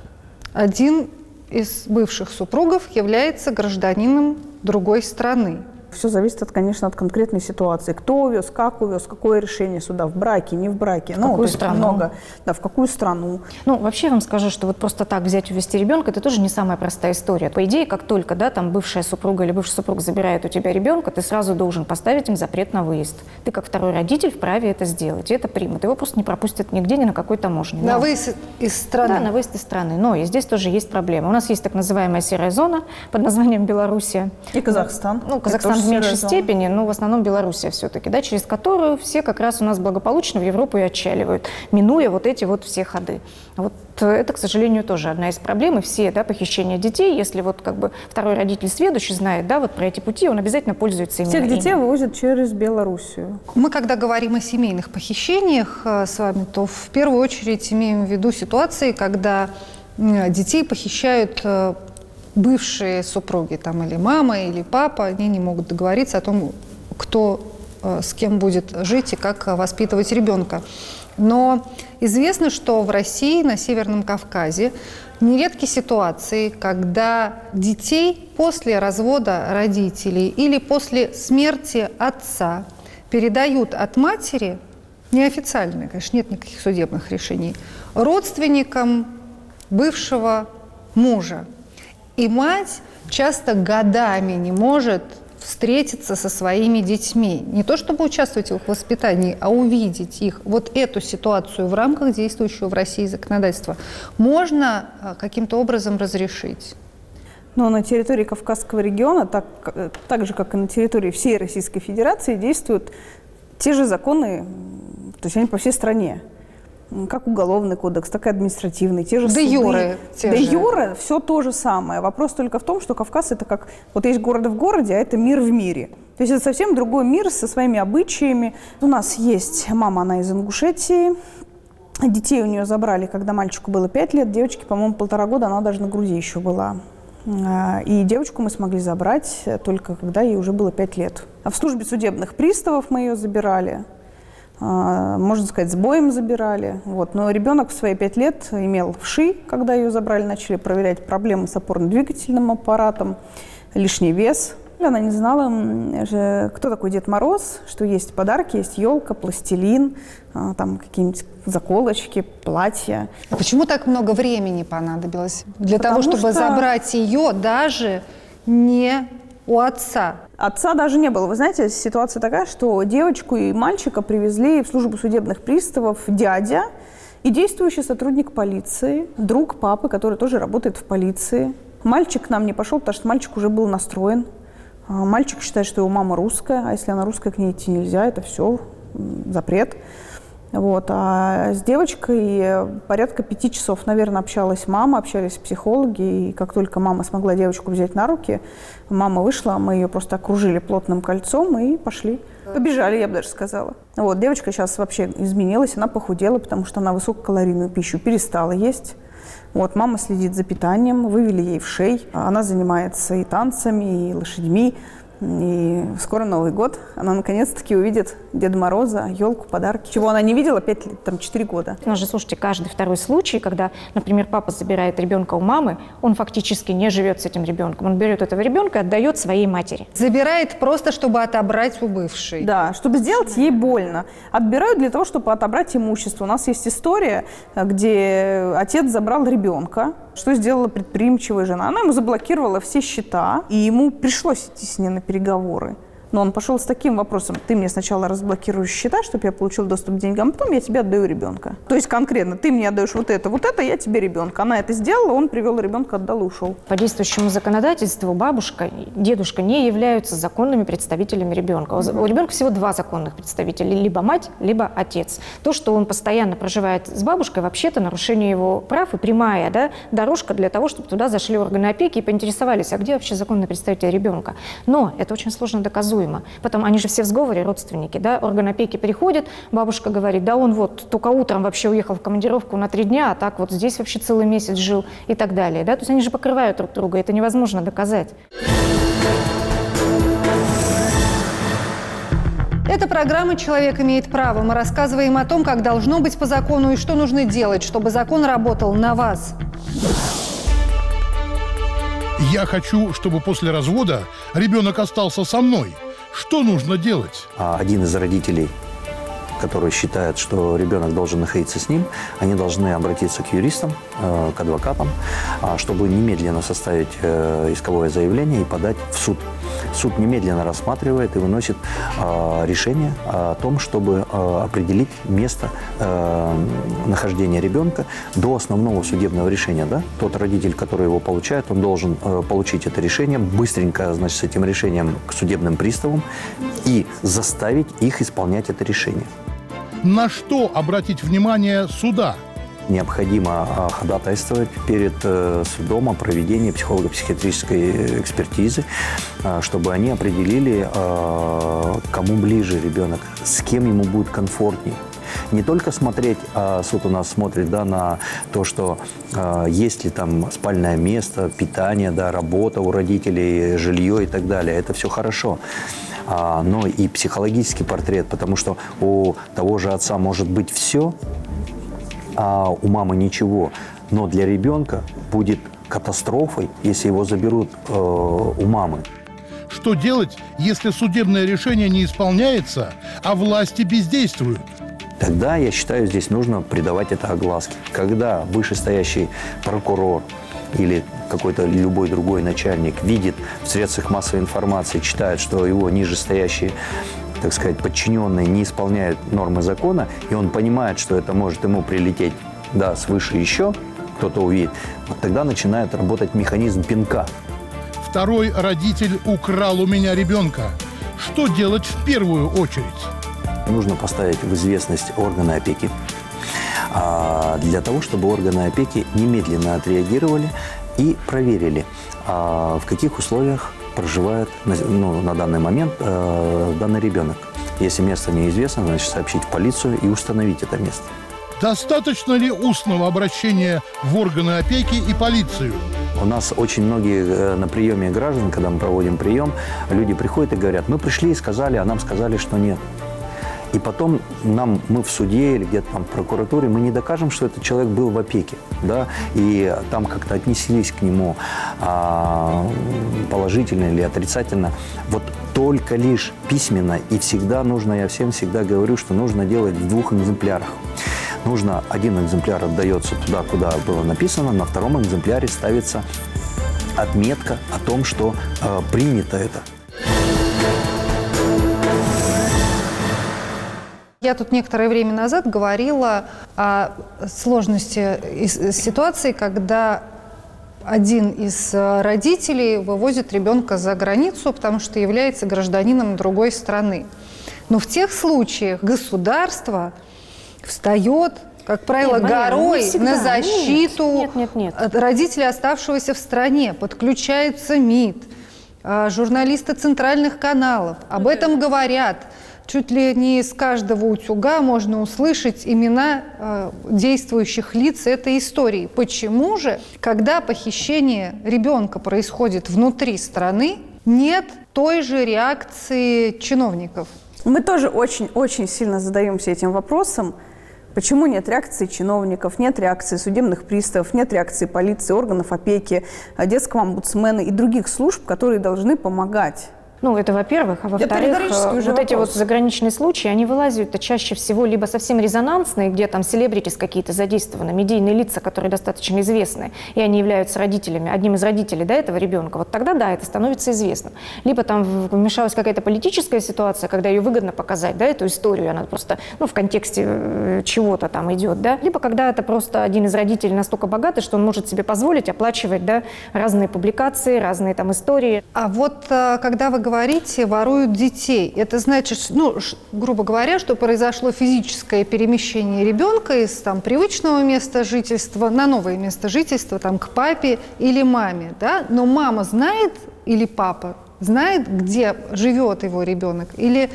один из бывших супругов является гражданином другой страны. Все зависит, конечно, от конкретной ситуации. Кто увез, какое решение суда, в браке, не в браке. В какую страну? Много. Да, в какую страну. Ну, вообще я вам скажу, что вот просто так взять увезти ребенка, это тоже не самая простая история. По идее, как только, да, там бывшая супруга или бывший супруг забирает у тебя ребенка, ты сразу должен поставить им запрет на выезд. Ты как второй родитель вправе это сделать, и это примут. Его просто не пропустят нигде, ни на какой таможне. На выезд из страны? Да, на выезд из страны. Но и здесь тоже есть проблема. У нас есть так называемая серая зона под названием Белоруссия. И Казахстан. Ну, Казахстан в меньшей степени, но в основном Белоруссия все-таки, да, через которую все как раз у нас благополучно в Европу и отчаливают, минуя вот эти вот все ходы. Вот это, к сожалению, тоже одна из проблем. И все, да, похищения детей, если вот как бы второй родитель сведущий знает, да, вот про эти пути, он обязательно пользуется именно Всех детей вывозят через Белоруссию. Мы, когда говорим о семейных похищениях с вами, то в первую очередь имеем в виду ситуации, когда детей похищают бывшие супруги, там, или мама, или папа, они не могут договориться о том, кто с кем будет жить и как воспитывать ребенка. Но известно, что в России, на Северном Кавказе, нередки ситуации, когда детей после развода родителей или после смерти отца передают от матери, неофициально, конечно, нет никаких судебных решений, родственникам бывшего мужа. И мать часто годами не может встретиться со своими детьми. Не то чтобы участвовать в их воспитании, а увидеть их. Вот эту ситуацию в рамках действующего в России законодательства можно каким-то образом разрешить? Но на территории Кавказского региона, так же, как и на территории всей Российской Федерации, действуют те же законы, то есть они по всей стране. Как уголовный кодекс, так и административный, те же суды. Де юре все то же самое. Вопрос только в том, что Кавказ – это как… Вот есть город в городе, а это мир в мире. То есть это совсем другой мир со своими обычаями. У нас есть мама, она из Ингушетии. Детей у нее забрали, когда мальчику было 5 лет, девочке, по-моему, 1,5 года, она даже на груди еще была. И девочку мы смогли забрать только когда ей уже было 5 лет. А в службе судебных приставов мы ее забирали. Можно сказать, с боем забирали. Вот. Но ребенок в свои 5 лет имел вши, когда ее забрали, начали проверять проблемы с опорно-двигательным аппаратом, лишний вес. Она не знала, кто такой Дед Мороз, что есть подарки, есть елка, пластилин, там какие-нибудь заколочки, платья. А почему так много времени понадобилось для того, чтобы забрать ее даже не у отца? Отца даже не было. Вы знаете, ситуация такая, что девочку и мальчика привезли в службу судебных приставов дядя и действующий сотрудник полиции, друг папы, который тоже работает в полиции. Мальчик к нам не пошел, потому что мальчик уже был настроен. Мальчик считает, что его мама русская, а если она русская, к ней идти нельзя, это все запрет. Вот. А с девочкой порядка 5 часов, наверное, общалась мама, общались психологи. И как только мама смогла девочку взять на руки, мама вышла, мы ее просто окружили плотным кольцом и пошли. Побежали, я бы даже сказала. Вот. Девочка сейчас вообще изменилась, она похудела, потому что она высококалорийную пищу перестала есть. Вот. Мама следит за питанием, вывели ей вшей. Она занимается и танцами, и лошадьми. И скоро Новый год. Она наконец-таки увидит Деда Мороза, елку, подарки. Чего она не видела 5 лет, 4 года. У нас же, слушайте, каждый второй случай, когда, например, папа забирает ребенка у мамы, он фактически не живет с этим ребенком. Он берет этого ребенка и отдает своей матери. Забирает просто, чтобы отобрать у бывшей. Да, чтобы сделать ей больно. Отбирают для того, чтобы отобрать имущество. У нас есть история, где отец забрал ребенка. Что сделала предприимчивая жена? Она ему заблокировала все счета, и ему пришлось идти с ней на переговоры. Но он пошел с таким вопросом: ты мне сначала разблокируешь счета, чтобы я получил доступ к деньгам, потом я тебе отдаю ребенка. То есть конкретно ты мне отдаешь вот это, я тебе ребенка. Она это сделала, он привел ребенка, отдал и ушел. По действующему законодательству бабушка, дедушка не являются законными представителями ребенка. У ребенка всего 2 законных представителя: либо мать, либо отец. То, что он постоянно проживает с бабушкой, вообще-то нарушение его прав и прямая, да, дорожка для того, чтобы туда зашли органы опеки и поинтересовались, а где вообще законный представитель ребенка. Но это очень сложно доказуемо. Потом они же все в сговоре, родственники, да, орган опеки приходит, бабушка говорит: да он вот только утром вообще уехал в командировку на 3 дня, а так вот здесь вообще целый месяц жил и так далее, да, то есть они же покрывают друг друга, это невозможно доказать. Это программа «Человек имеет право». Мы рассказываем о том, как должно быть по закону и что нужно делать, чтобы закон работал на вас. Я хочу, чтобы после развода ребенок остался со мной. Что нужно делать? Один из родителей, который считает, что ребенок должен находиться с ним, они должны обратиться к юристам, к адвокатам, чтобы немедленно составить исковое заявление и подать в суд. Суд немедленно рассматривает и выносит решение о том, чтобы определить место нахождения ребенка до основного судебного решения. Да? Тот родитель, который его получает, он должен получить это решение, быстренько, значит, с этим решением к судебным приставам и заставить их исполнять это решение. На что обратить внимание суда? Необходимо ходатайствовать перед судом о проведении психолого-психиатрической экспертизы, чтобы они определили, кому ближе ребенок, с кем ему будет комфортнее. Не только смотреть, суд у нас смотрит, да, на то, что есть ли там спальное место, питание, да, работа у родителей, жилье и так далее. Это все хорошо. Но и психологический портрет, потому что у того же отца может быть все, а у мамы ничего. Но для ребенка будет катастрофой, если его заберут у мамы. Что делать, если судебное решение не исполняется, а власти бездействуют? Тогда, я считаю, здесь нужно придавать это огласке. Когда вышестоящий прокурор или какой-то любой другой начальник видит в средствах массовой информации, читает, что его нижестоящие, так сказать, подчиненные не исполняют нормы закона, и он понимает, что это может ему прилететь, да, свыше еще, кто-то увидит, вот тогда начинает работать механизм пинка. Второй родитель украл у меня ребенка. Что делать в первую очередь? Нужно поставить в известность органы опеки, для того, чтобы органы опеки немедленно отреагировали и проверили, в каких условиях проживает на данный момент данный ребенок. Если место неизвестно, значит сообщить в полицию и установить это место. Достаточно ли устного обращения в органы опеки и полицию? У нас очень многие на приеме граждан, когда мы проводим прием, люди приходят и говорят: мы пришли и сказали, а нам сказали, что нет. И потом мы в суде или где-то там в прокуратуре, мы не докажем, что этот человек был в опеке, да, и там как-то отнеслись к нему положительно или отрицательно. Вот только лишь письменно, и всегда нужно, я всем всегда говорю, что нужно делать в 2 экземплярах. Нужно, 1 экземпляр отдается туда, куда было написано, на 2 экземпляре ставится отметка о том, что принято это. Я тут некоторое время назад говорила о сложности ситуации, когда один из родителей вывозит ребенка за границу, потому что является гражданином другой страны. Но в тех случаях государство встает, как правило, горой на защиту родителя, оставшегося в стране. Подключаются МИД, журналисты центральных каналов. Об этом говорят. Чуть ли не из каждого утюга можно услышать имена действующих лиц этой истории. Почему же, когда похищение ребенка происходит внутри страны, нет той же реакции чиновников? Мы тоже очень сильно задаемся этим вопросом. Почему нет реакции чиновников, нет реакции судебных приставов, нет реакции полиции, органов опеки, детского омбудсмена и других служб, которые должны помогать? Ну, это во-первых. А во-вторых, вот эти вот заграничные случаи, они вылазят чаще всего либо совсем резонансные, где там селебритис какие-то задействованы, медийные лица, которые достаточно известны, и они являются родителями, одним из родителей, да, этого ребенка. Вот тогда, да, это становится известным. Либо там вмешалась какая-то политическая ситуация, когда ее выгодно показать, да, эту историю, она просто, ну, в контексте чего-то там идет, да. Либо когда это просто один из родителей настолько богатый, что он может себе позволить оплачивать, да, разные публикации, разные там истории. А вот когда вы говорите, воруют детей, это значит, ну, грубо говоря, что произошло физическое перемещение ребенка из там привычного места жительства на новое место жительства, там, к папе или маме, да? Но мама знает или папа знает, где живет его ребенок? Или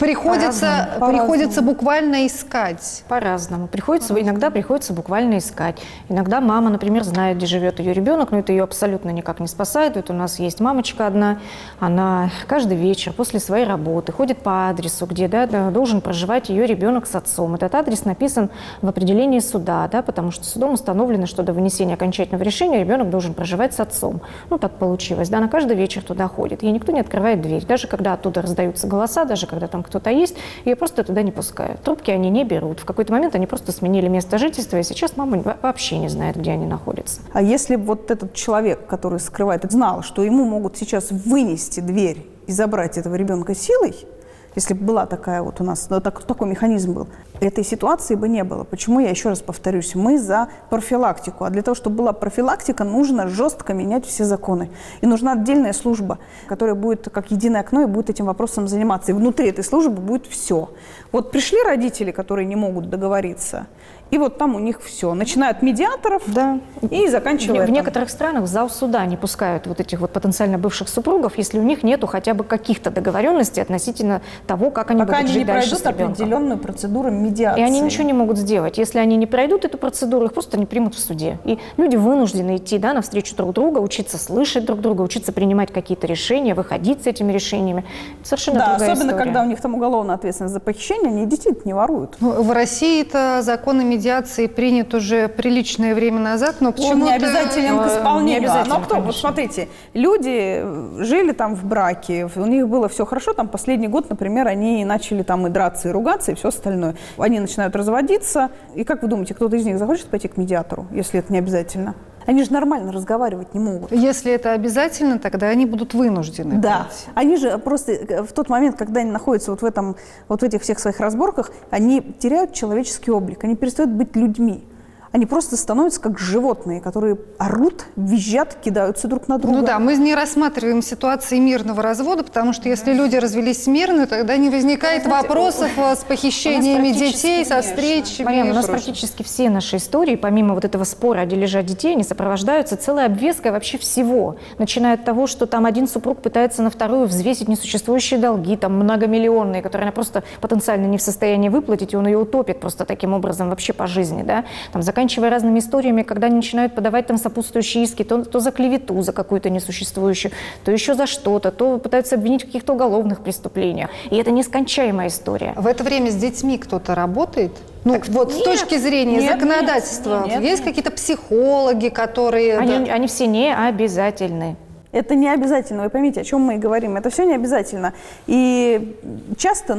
приходится буквально искать? По-разному. Иногда приходится буквально искать. Иногда мама, например, знает, где живет ее ребенок, но это ее абсолютно никак не спасает. Вот у нас есть мамочка одна, она каждый вечер после своей работы ходит по адресу, где, да, должен проживать ее ребенок с отцом. Этот адрес написан в определении суда, да, потому что судом установлено, что до вынесения окончательного решения ребенок должен проживать с отцом. Ну, так получилось. Да, она каждый вечер туда ходит. Ей никто не открывает дверь. Даже когда оттуда раздаются голоса, даже когда там кто-то есть, ее просто туда не пускают. Трубки они не берут. В какой-то момент они просто сменили место жительства, и сейчас мама вообще не знает, где они находятся. А если вот этот человек, который скрывает, знал, что ему могут сейчас вынести дверь и забрать этого ребенка силой, если бы была такая вот у нас, такой механизм был, этой ситуации бы не было. Почему, я еще раз повторюсь, мы за профилактику. А для того, чтобы была профилактика, нужно жестко менять все законы. И нужна отдельная служба, которая будет как единое окно и будет этим вопросом заниматься. И внутри этой службы будет все. Вот пришли родители, которые не могут договориться, и вот там у них все. Начиная от медиаторов, да, и заканчивая. В некоторых странах в зал суда не пускают вот этих вот потенциально бывших супругов, если у них нету хотя бы каких-то договоренностей относительно того, как они будут жить дальше с ребенком. Пока они не пройдут определенную процедуру медиации. И они ничего не могут сделать. Если они не пройдут эту процедуру, их просто не примут в суде. И люди вынуждены идти, да, навстречу друг друга, учиться слышать друг друга, учиться принимать какие-то решения, выходить с этими решениями. Совершенно другая особенно, история. Когда у них там уголовная ответственность за похищение, они действительно не воруют. Ну, в России-то законы медиации принят уже приличное время назад, но почему-то... не обязателен к исполнению. Но кто? Вот смотрите, люди жили там в браке, у них было все хорошо, там последний год, например, они начали там и драться, и ругаться, и все остальное. Они начинают разводиться, и как вы думаете, кто-то из них захочет пойти к медиатору, если это не обязательно? Они же нормально разговаривать не могут. Если это обязательно, тогда они будут вынуждены. Да. Они же просто в тот момент, когда они находятся вот в этих всех своих разборках, они теряют человеческий облик, они перестают быть людьми. Они просто становятся как животные, которые орут, визжат, кидаются друг на друга. Ну да, мы не рассматриваем ситуации мирного развода, потому что если люди развелись мирно, тогда не возникает вопросов с похищениями детей, со встречами. Марьям, у нас практически все наши истории, помимо вот этого спора о дележе детей, они сопровождаются целой обвеской вообще всего. Начиная от того, что там один супруг пытается на вторую взвесить несуществующие долги, там многомиллионные, которые она просто потенциально не в состоянии выплатить, и он ее утопит просто таким образом вообще по жизни, да, там, заканчивая разными историями, когда они начинают подавать там сопутствующие иски, то за клевету, за какую-то несуществующую, то еще за что-то, то пытаются обвинить в каких-то уголовных преступлениях. И это нескончаемая история. В это время с детьми кто-то работает? Ну, так, вот нет, с точки зрения законодательства, есть какие-то психологи, которые... Они все не обязательны. Это не обязательно, вы поймите, о чем мы и говорим. Это все не обязательно. И часто,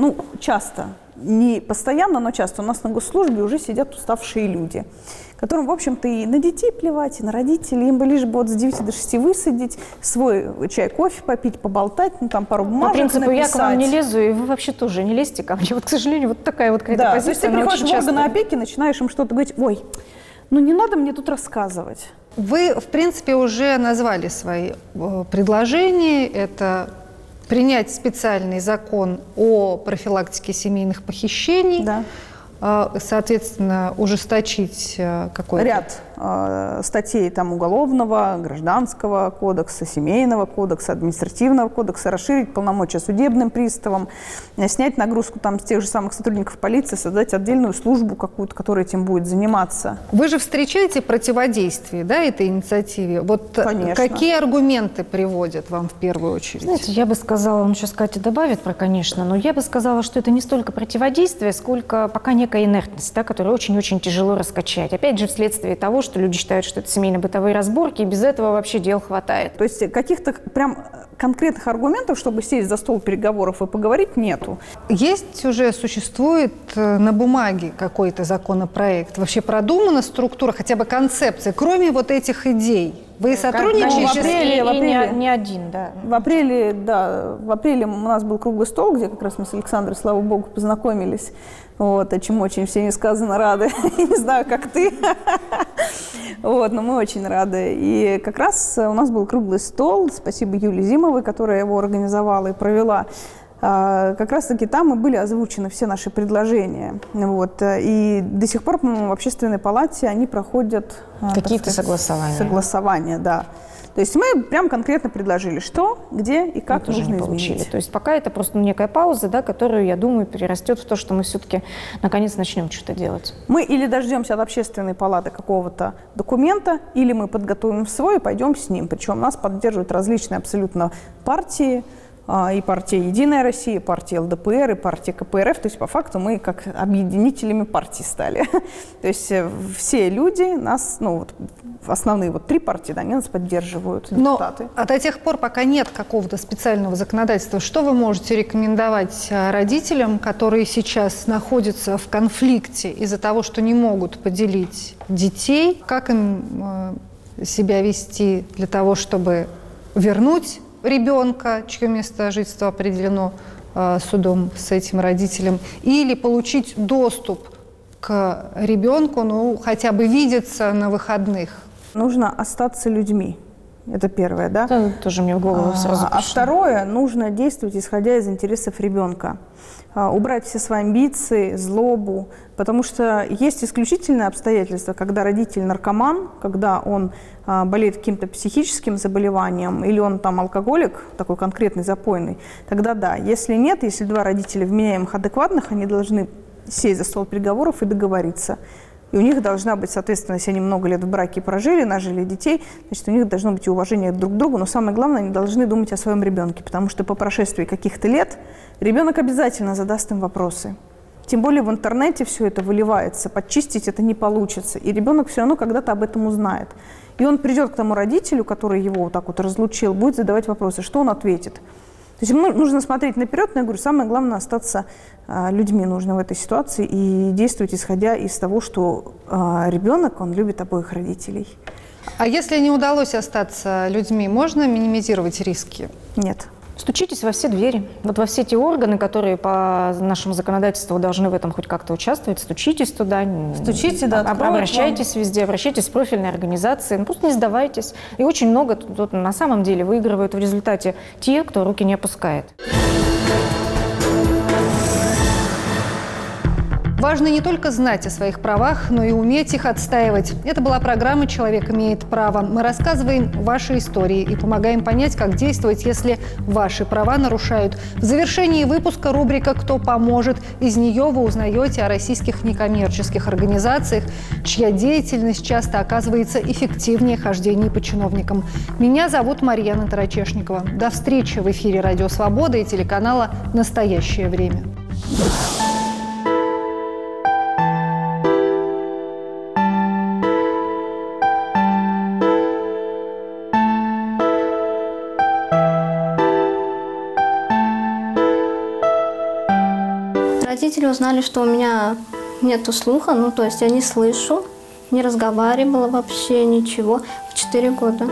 не постоянно, но часто у нас на госслужбе уже сидят уставшие люди, которым, в общем-то, и на детей плевать, и на родителей. Им бы лишь бы вот с 9 до 6 высадить, свой чай, кофе попить, поболтать, там пару бумажек написать. По принципу, я к вам не лезу, и вы вообще тоже не лезьте ко мне. Вот, к сожалению, вот такая вот какая-то позиция. То есть ты приходишь в органы опеки, начинаешь им что-то говорить, ой, не надо мне тут рассказывать. Вы, в принципе, уже назвали свои предложения. Это принять специальный закон о профилактике семейных похищений, соответственно, ужесточить какой-то ряд статей там, Уголовного, Гражданского кодекса, Семейного кодекса, Административного кодекса, расширить полномочия судебным приставам, снять нагрузку там, с тех же самых сотрудников полиции, создать отдельную службу какую-то, которая этим будет заниматься. Вы же встречаете противодействие, да, этой инициативе? Вот Конечно. Какие аргументы приводят вам в первую очередь? Знаете, я бы сказала, сейчас Катя добавит про, конечно, но я бы сказала, что это не столько противодействие, сколько пока некая инертность, да, которую очень-очень тяжело раскачать. Опять же, вследствие того, что люди считают, что это семейно-бытовые разборки, и без этого вообще дел хватает. То есть каких-то прям конкретных аргументов, чтобы сесть за стол переговоров и поговорить, нету. Есть уже, существует на бумаге какой-то законопроект? Вообще продумана структура, хотя бы концепция, кроме вот этих идей? Вы сотрудничаете? В апреле, не один, да. В апреле у нас был круглый стол, где как раз мы с Александрой, слава богу, познакомились. Вот, о чем очень все несказанно рады. Не знаю, как ты. Вот, но мы очень рады. И как раз у нас был круглый стол. Спасибо Юлии Зимовой, которая его организовала и провела. Как раз-таки там и были озвучены все наши предложения. Вот. И до сих пор, по-моему, в Общественной палате они проходят... Какие-то согласования. Согласования, да. То есть мы прям конкретно предложили, что, где и как нужно изменить. То есть пока это просто некая пауза, да, которую, я думаю, перерастет в то, что мы все-таки наконец начнем что-то делать. Мы или дождемся от Общественной палаты какого-то документа, или мы подготовим свой и пойдем с ним. Причем нас поддерживают различные абсолютно партии, и партия «Единая Россия», и партия ЛДПР, и партия КПРФ. То есть, по факту, мы как объединителями партий стали. То есть, все люди нас, основные три партии, да, они нас поддерживают, депутаты. Но до тех пор, пока нет какого-то специального законодательства, что вы можете рекомендовать родителям, которые сейчас находятся в конфликте из-за того, что не могут поделить детей? Как им себя вести для того, чтобы вернуть ребенка, чье место жительства определено судом с этим родителем, или получить доступ к ребенку, хотя бы видеться на выходных? Нужно остаться людьми. Это первое, да? Это тоже мне в голову сразу пришло. А второе, нужно действовать, исходя из интересов ребенка. Убрать все свои амбиции, злобу, потому что есть исключительные обстоятельства, когда родитель наркоман, когда он болеет каким-то психическим заболеванием, или он там алкоголик, такой конкретный, запойный, тогда да. Если нет, если два родителя вменяемых, адекватных, они должны сесть за стол переговоров и договориться. И у них должна быть, соответственно, если они много лет в браке прожили, нажили детей, значит, у них должно быть и уважение друг к другу, но самое главное, они должны думать о своем ребенке, потому что по прошествии каких-то лет ребенок обязательно задаст им вопросы. Тем более в интернете все это выливается, подчистить это не получится, и ребенок все равно когда-то об этом узнает. И он придет к тому родителю, который его вот так вот разлучил, будет задавать вопросы, что он ответит. То есть нужно смотреть наперед, но я говорю, самое главное остаться людьми нужно в этой ситуации и действовать, исходя из того, что ребенок, он любит обоих родителей. А если не удалось остаться людьми, можно минимизировать риски? Нет. Стучитесь во все двери. Вот во все те органы, которые по нашему законодательству должны в этом хоть как-то участвовать, стучитесь туда. Стучите, да, обращайтесь везде, обращайтесь в профильные организации. Просто не сдавайтесь. И очень много тут на самом деле выигрывают в результате те, кто руки не опускает. Важно не только знать о своих правах, но и уметь их отстаивать. Это была программа «Человек имеет право». Мы рассказываем ваши истории и помогаем понять, как действовать, если ваши права нарушают. В завершении выпуска рубрика «Кто поможет?». Из нее вы узнаете о российских некоммерческих организациях, чья деятельность часто оказывается эффективнее хождений по чиновникам. Меня зовут Марьяна Тарачешникова. До встречи в эфире «Радио Свобода» и телеканала «Настоящее время». Родители узнали, что у меня нету слуха, то есть я не слышу, не разговаривала вообще ничего в 4 года.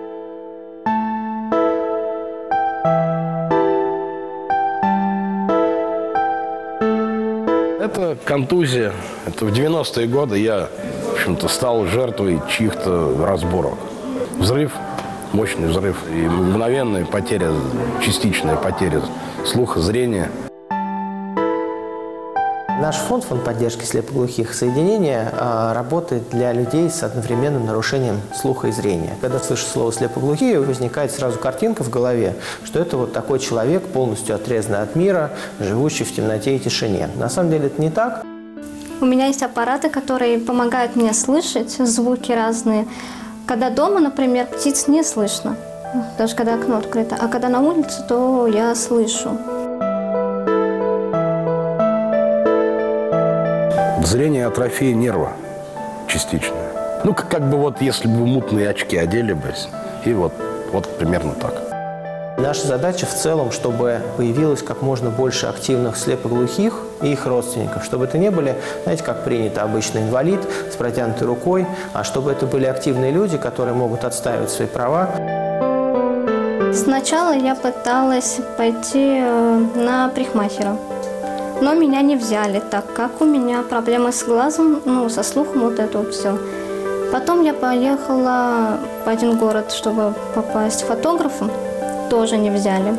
Это контузия. Это в 90-е годы я, в общем-то, стал жертвой чьих-то разборок. Взрыв, мощный взрыв и мгновенная потеря, частичная потеря слуха, зрения. Наш фонд поддержки слепоглухих соединения работает для людей с одновременным нарушением слуха и зрения. Когда слышишь слово «слепоглухие», возникает сразу картинка в голове, что это вот такой человек, полностью отрезанный от мира, живущий в темноте и тишине. На самом деле это не так. У меня есть аппараты, которые помогают мне слышать звуки разные. Когда дома, например, птиц не слышно, даже когда окно открыто. А когда на улице, то я слышу. Зрение атрофия нерва частичная. Ну, как бы вот если бы мутные очки одели бы, и вот примерно так. Наша задача в целом, чтобы появилось как можно больше активных слепоглухих и их родственников. Чтобы это не были, знаете, как принято, обычно инвалид с протянутой рукой, а чтобы это были активные люди, которые могут отстаивать свои права. Сначала я пыталась пойти на парикмахера, но меня не взяли, так как у меня проблемы с глазом, со слухом, вот это вот все. Потом я поехала в один город, чтобы попасть фотографом. Тоже не взяли.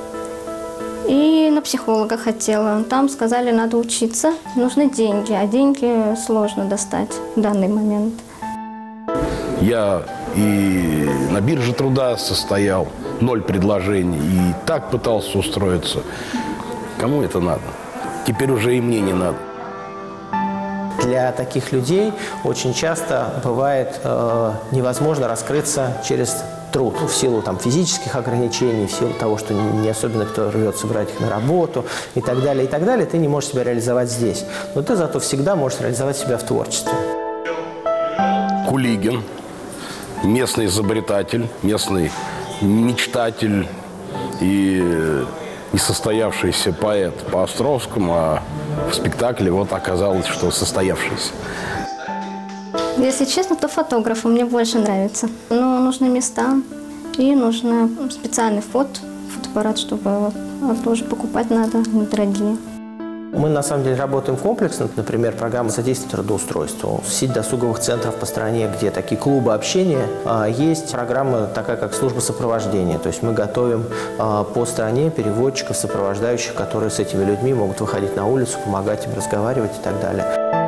И на психолога хотела. Там сказали, надо учиться, нужны деньги, а деньги сложно достать в данный момент. Я и на бирже труда состоял, 0 предложений, и так пытался устроиться. Кому это надо? Теперь уже и мне не надо. Для таких людей очень часто бывает невозможно раскрыться через труд в силу физических ограничений, в силу того, что не особенно кто рвется брать их на работу и так далее, ты не можешь себя реализовать здесь. Но ты зато всегда можешь реализовать себя в творчестве. Кулигин, местный изобретатель, местный мечтатель и несостоявшийся поэт по Островскому, а в спектакле оказалось, что состоявшийся. Если честно, то фотографу мне больше нравится. Но нужны места и нужен специальный фотоаппарат, чтобы тоже покупать надо, недорогие. Мы, на самом деле, работаем комплексно. Например, программа содействия трудоустройству. Сеть досуговых центров по стране, где такие клубы общения. Есть программа такая, как служба сопровождения. То есть мы готовим по стране переводчиков, сопровождающих, которые с этими людьми могут выходить на улицу, помогать им разговаривать и так далее.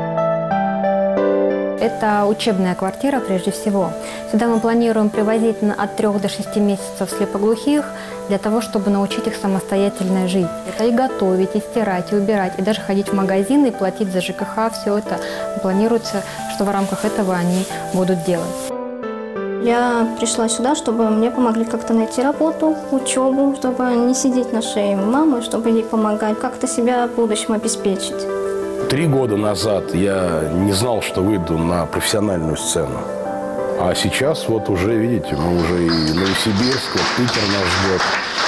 Это учебная квартира прежде всего. Сюда мы планируем привозить от 3 до 6 месяцев слепоглухих для того, чтобы научить их самостоятельно жить. Это и готовить, и стирать, и убирать, и даже ходить в магазины, и платить за ЖКХ. Все это планируется, что в рамках этого они будут делать. Я пришла сюда, чтобы мне помогли как-то найти работу, учебу, чтобы не сидеть на шее мамы, чтобы ей помогать, как-то себя в будущем обеспечить. 3 года назад я не знал, что выйду на профессиональную сцену. А сейчас уже, видите, мы уже и Новосибирск, Питер нас ждет.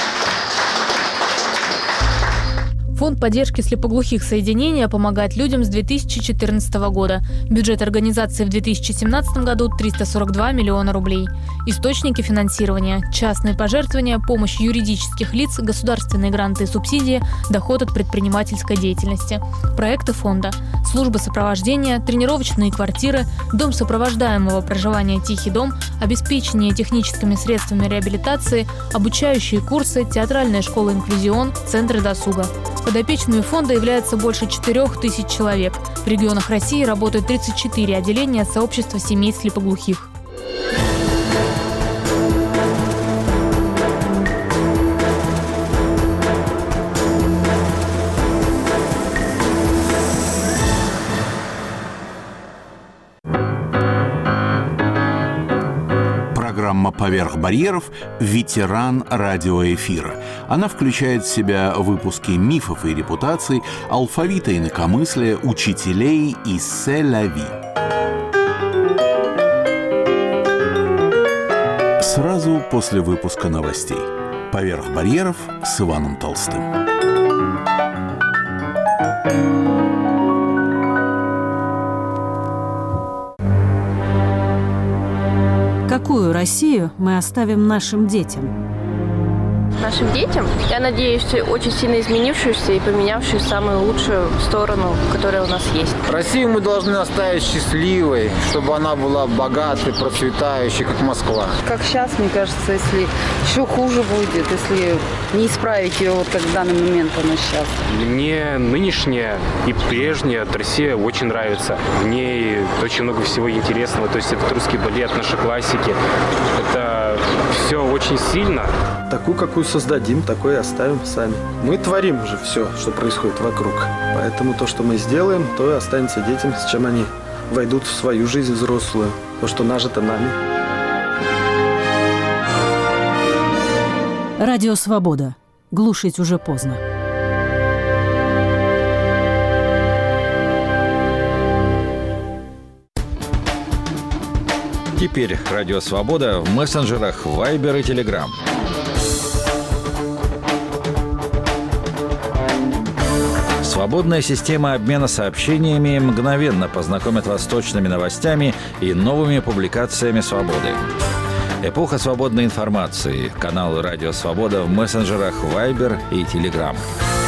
Фонд поддержки слепоглухих соединения помогает людям с 2014 года. Бюджет организации в 2017 году – 342 миллиона рублей. Источники финансирования – частные пожертвования, помощь юридических лиц, государственные гранты и субсидии, доход от предпринимательской деятельности. Проекты фонда – служба сопровождения, тренировочные квартиры, дом сопровождаемого проживания «Тихий дом», обеспечение техническими средствами реабилитации, обучающие курсы, театральная школа «Инклюзион», центры досуга. Подопечными фонда является больше 4000 человек. В регионах России работают 34 отделения сообщества семей слепоглухих. Программа «Поверх барьеров» – ветеран радиоэфира. Она включает в себя выпуски мифов и репутаций, алфавита инакомыслия, учителей и «Се-ля-ви». Сразу после выпуска новостей. «Поверх барьеров» с Иваном Толстым. Какую Россию мы оставим нашим детям? нашим детям. Я надеюсь, очень сильно изменившуюся и поменявшую самую лучшую сторону, которая у нас есть. Россию мы должны оставить счастливой, чтобы она была богатой, процветающей, как Москва. Как сейчас, мне кажется, если еще хуже будет, если не исправить ее, вот как в данный момент она сейчас. Мне нынешняя и прежняя Россия очень нравится. В ней очень много всего интересного. То есть это русский балет, наши классики. Это все очень сильно. Такую, какую создадим, такой и оставим сами. Мы творим же все, что происходит вокруг. Поэтому то, что мы сделаем, то и останется детям, с чем они войдут в свою жизнь взрослую. То, что нажито нами. Радио «Свобода». Глушить уже поздно. Теперь Радио «Свобода» в мессенджерах Viber и Telegram. Свободная система обмена сообщениями мгновенно познакомит вас с точными новостями и новыми публикациями «Свободы». Эпоха свободной информации. Канал «Радио Свобода» в мессенджерах Viber и Telegram.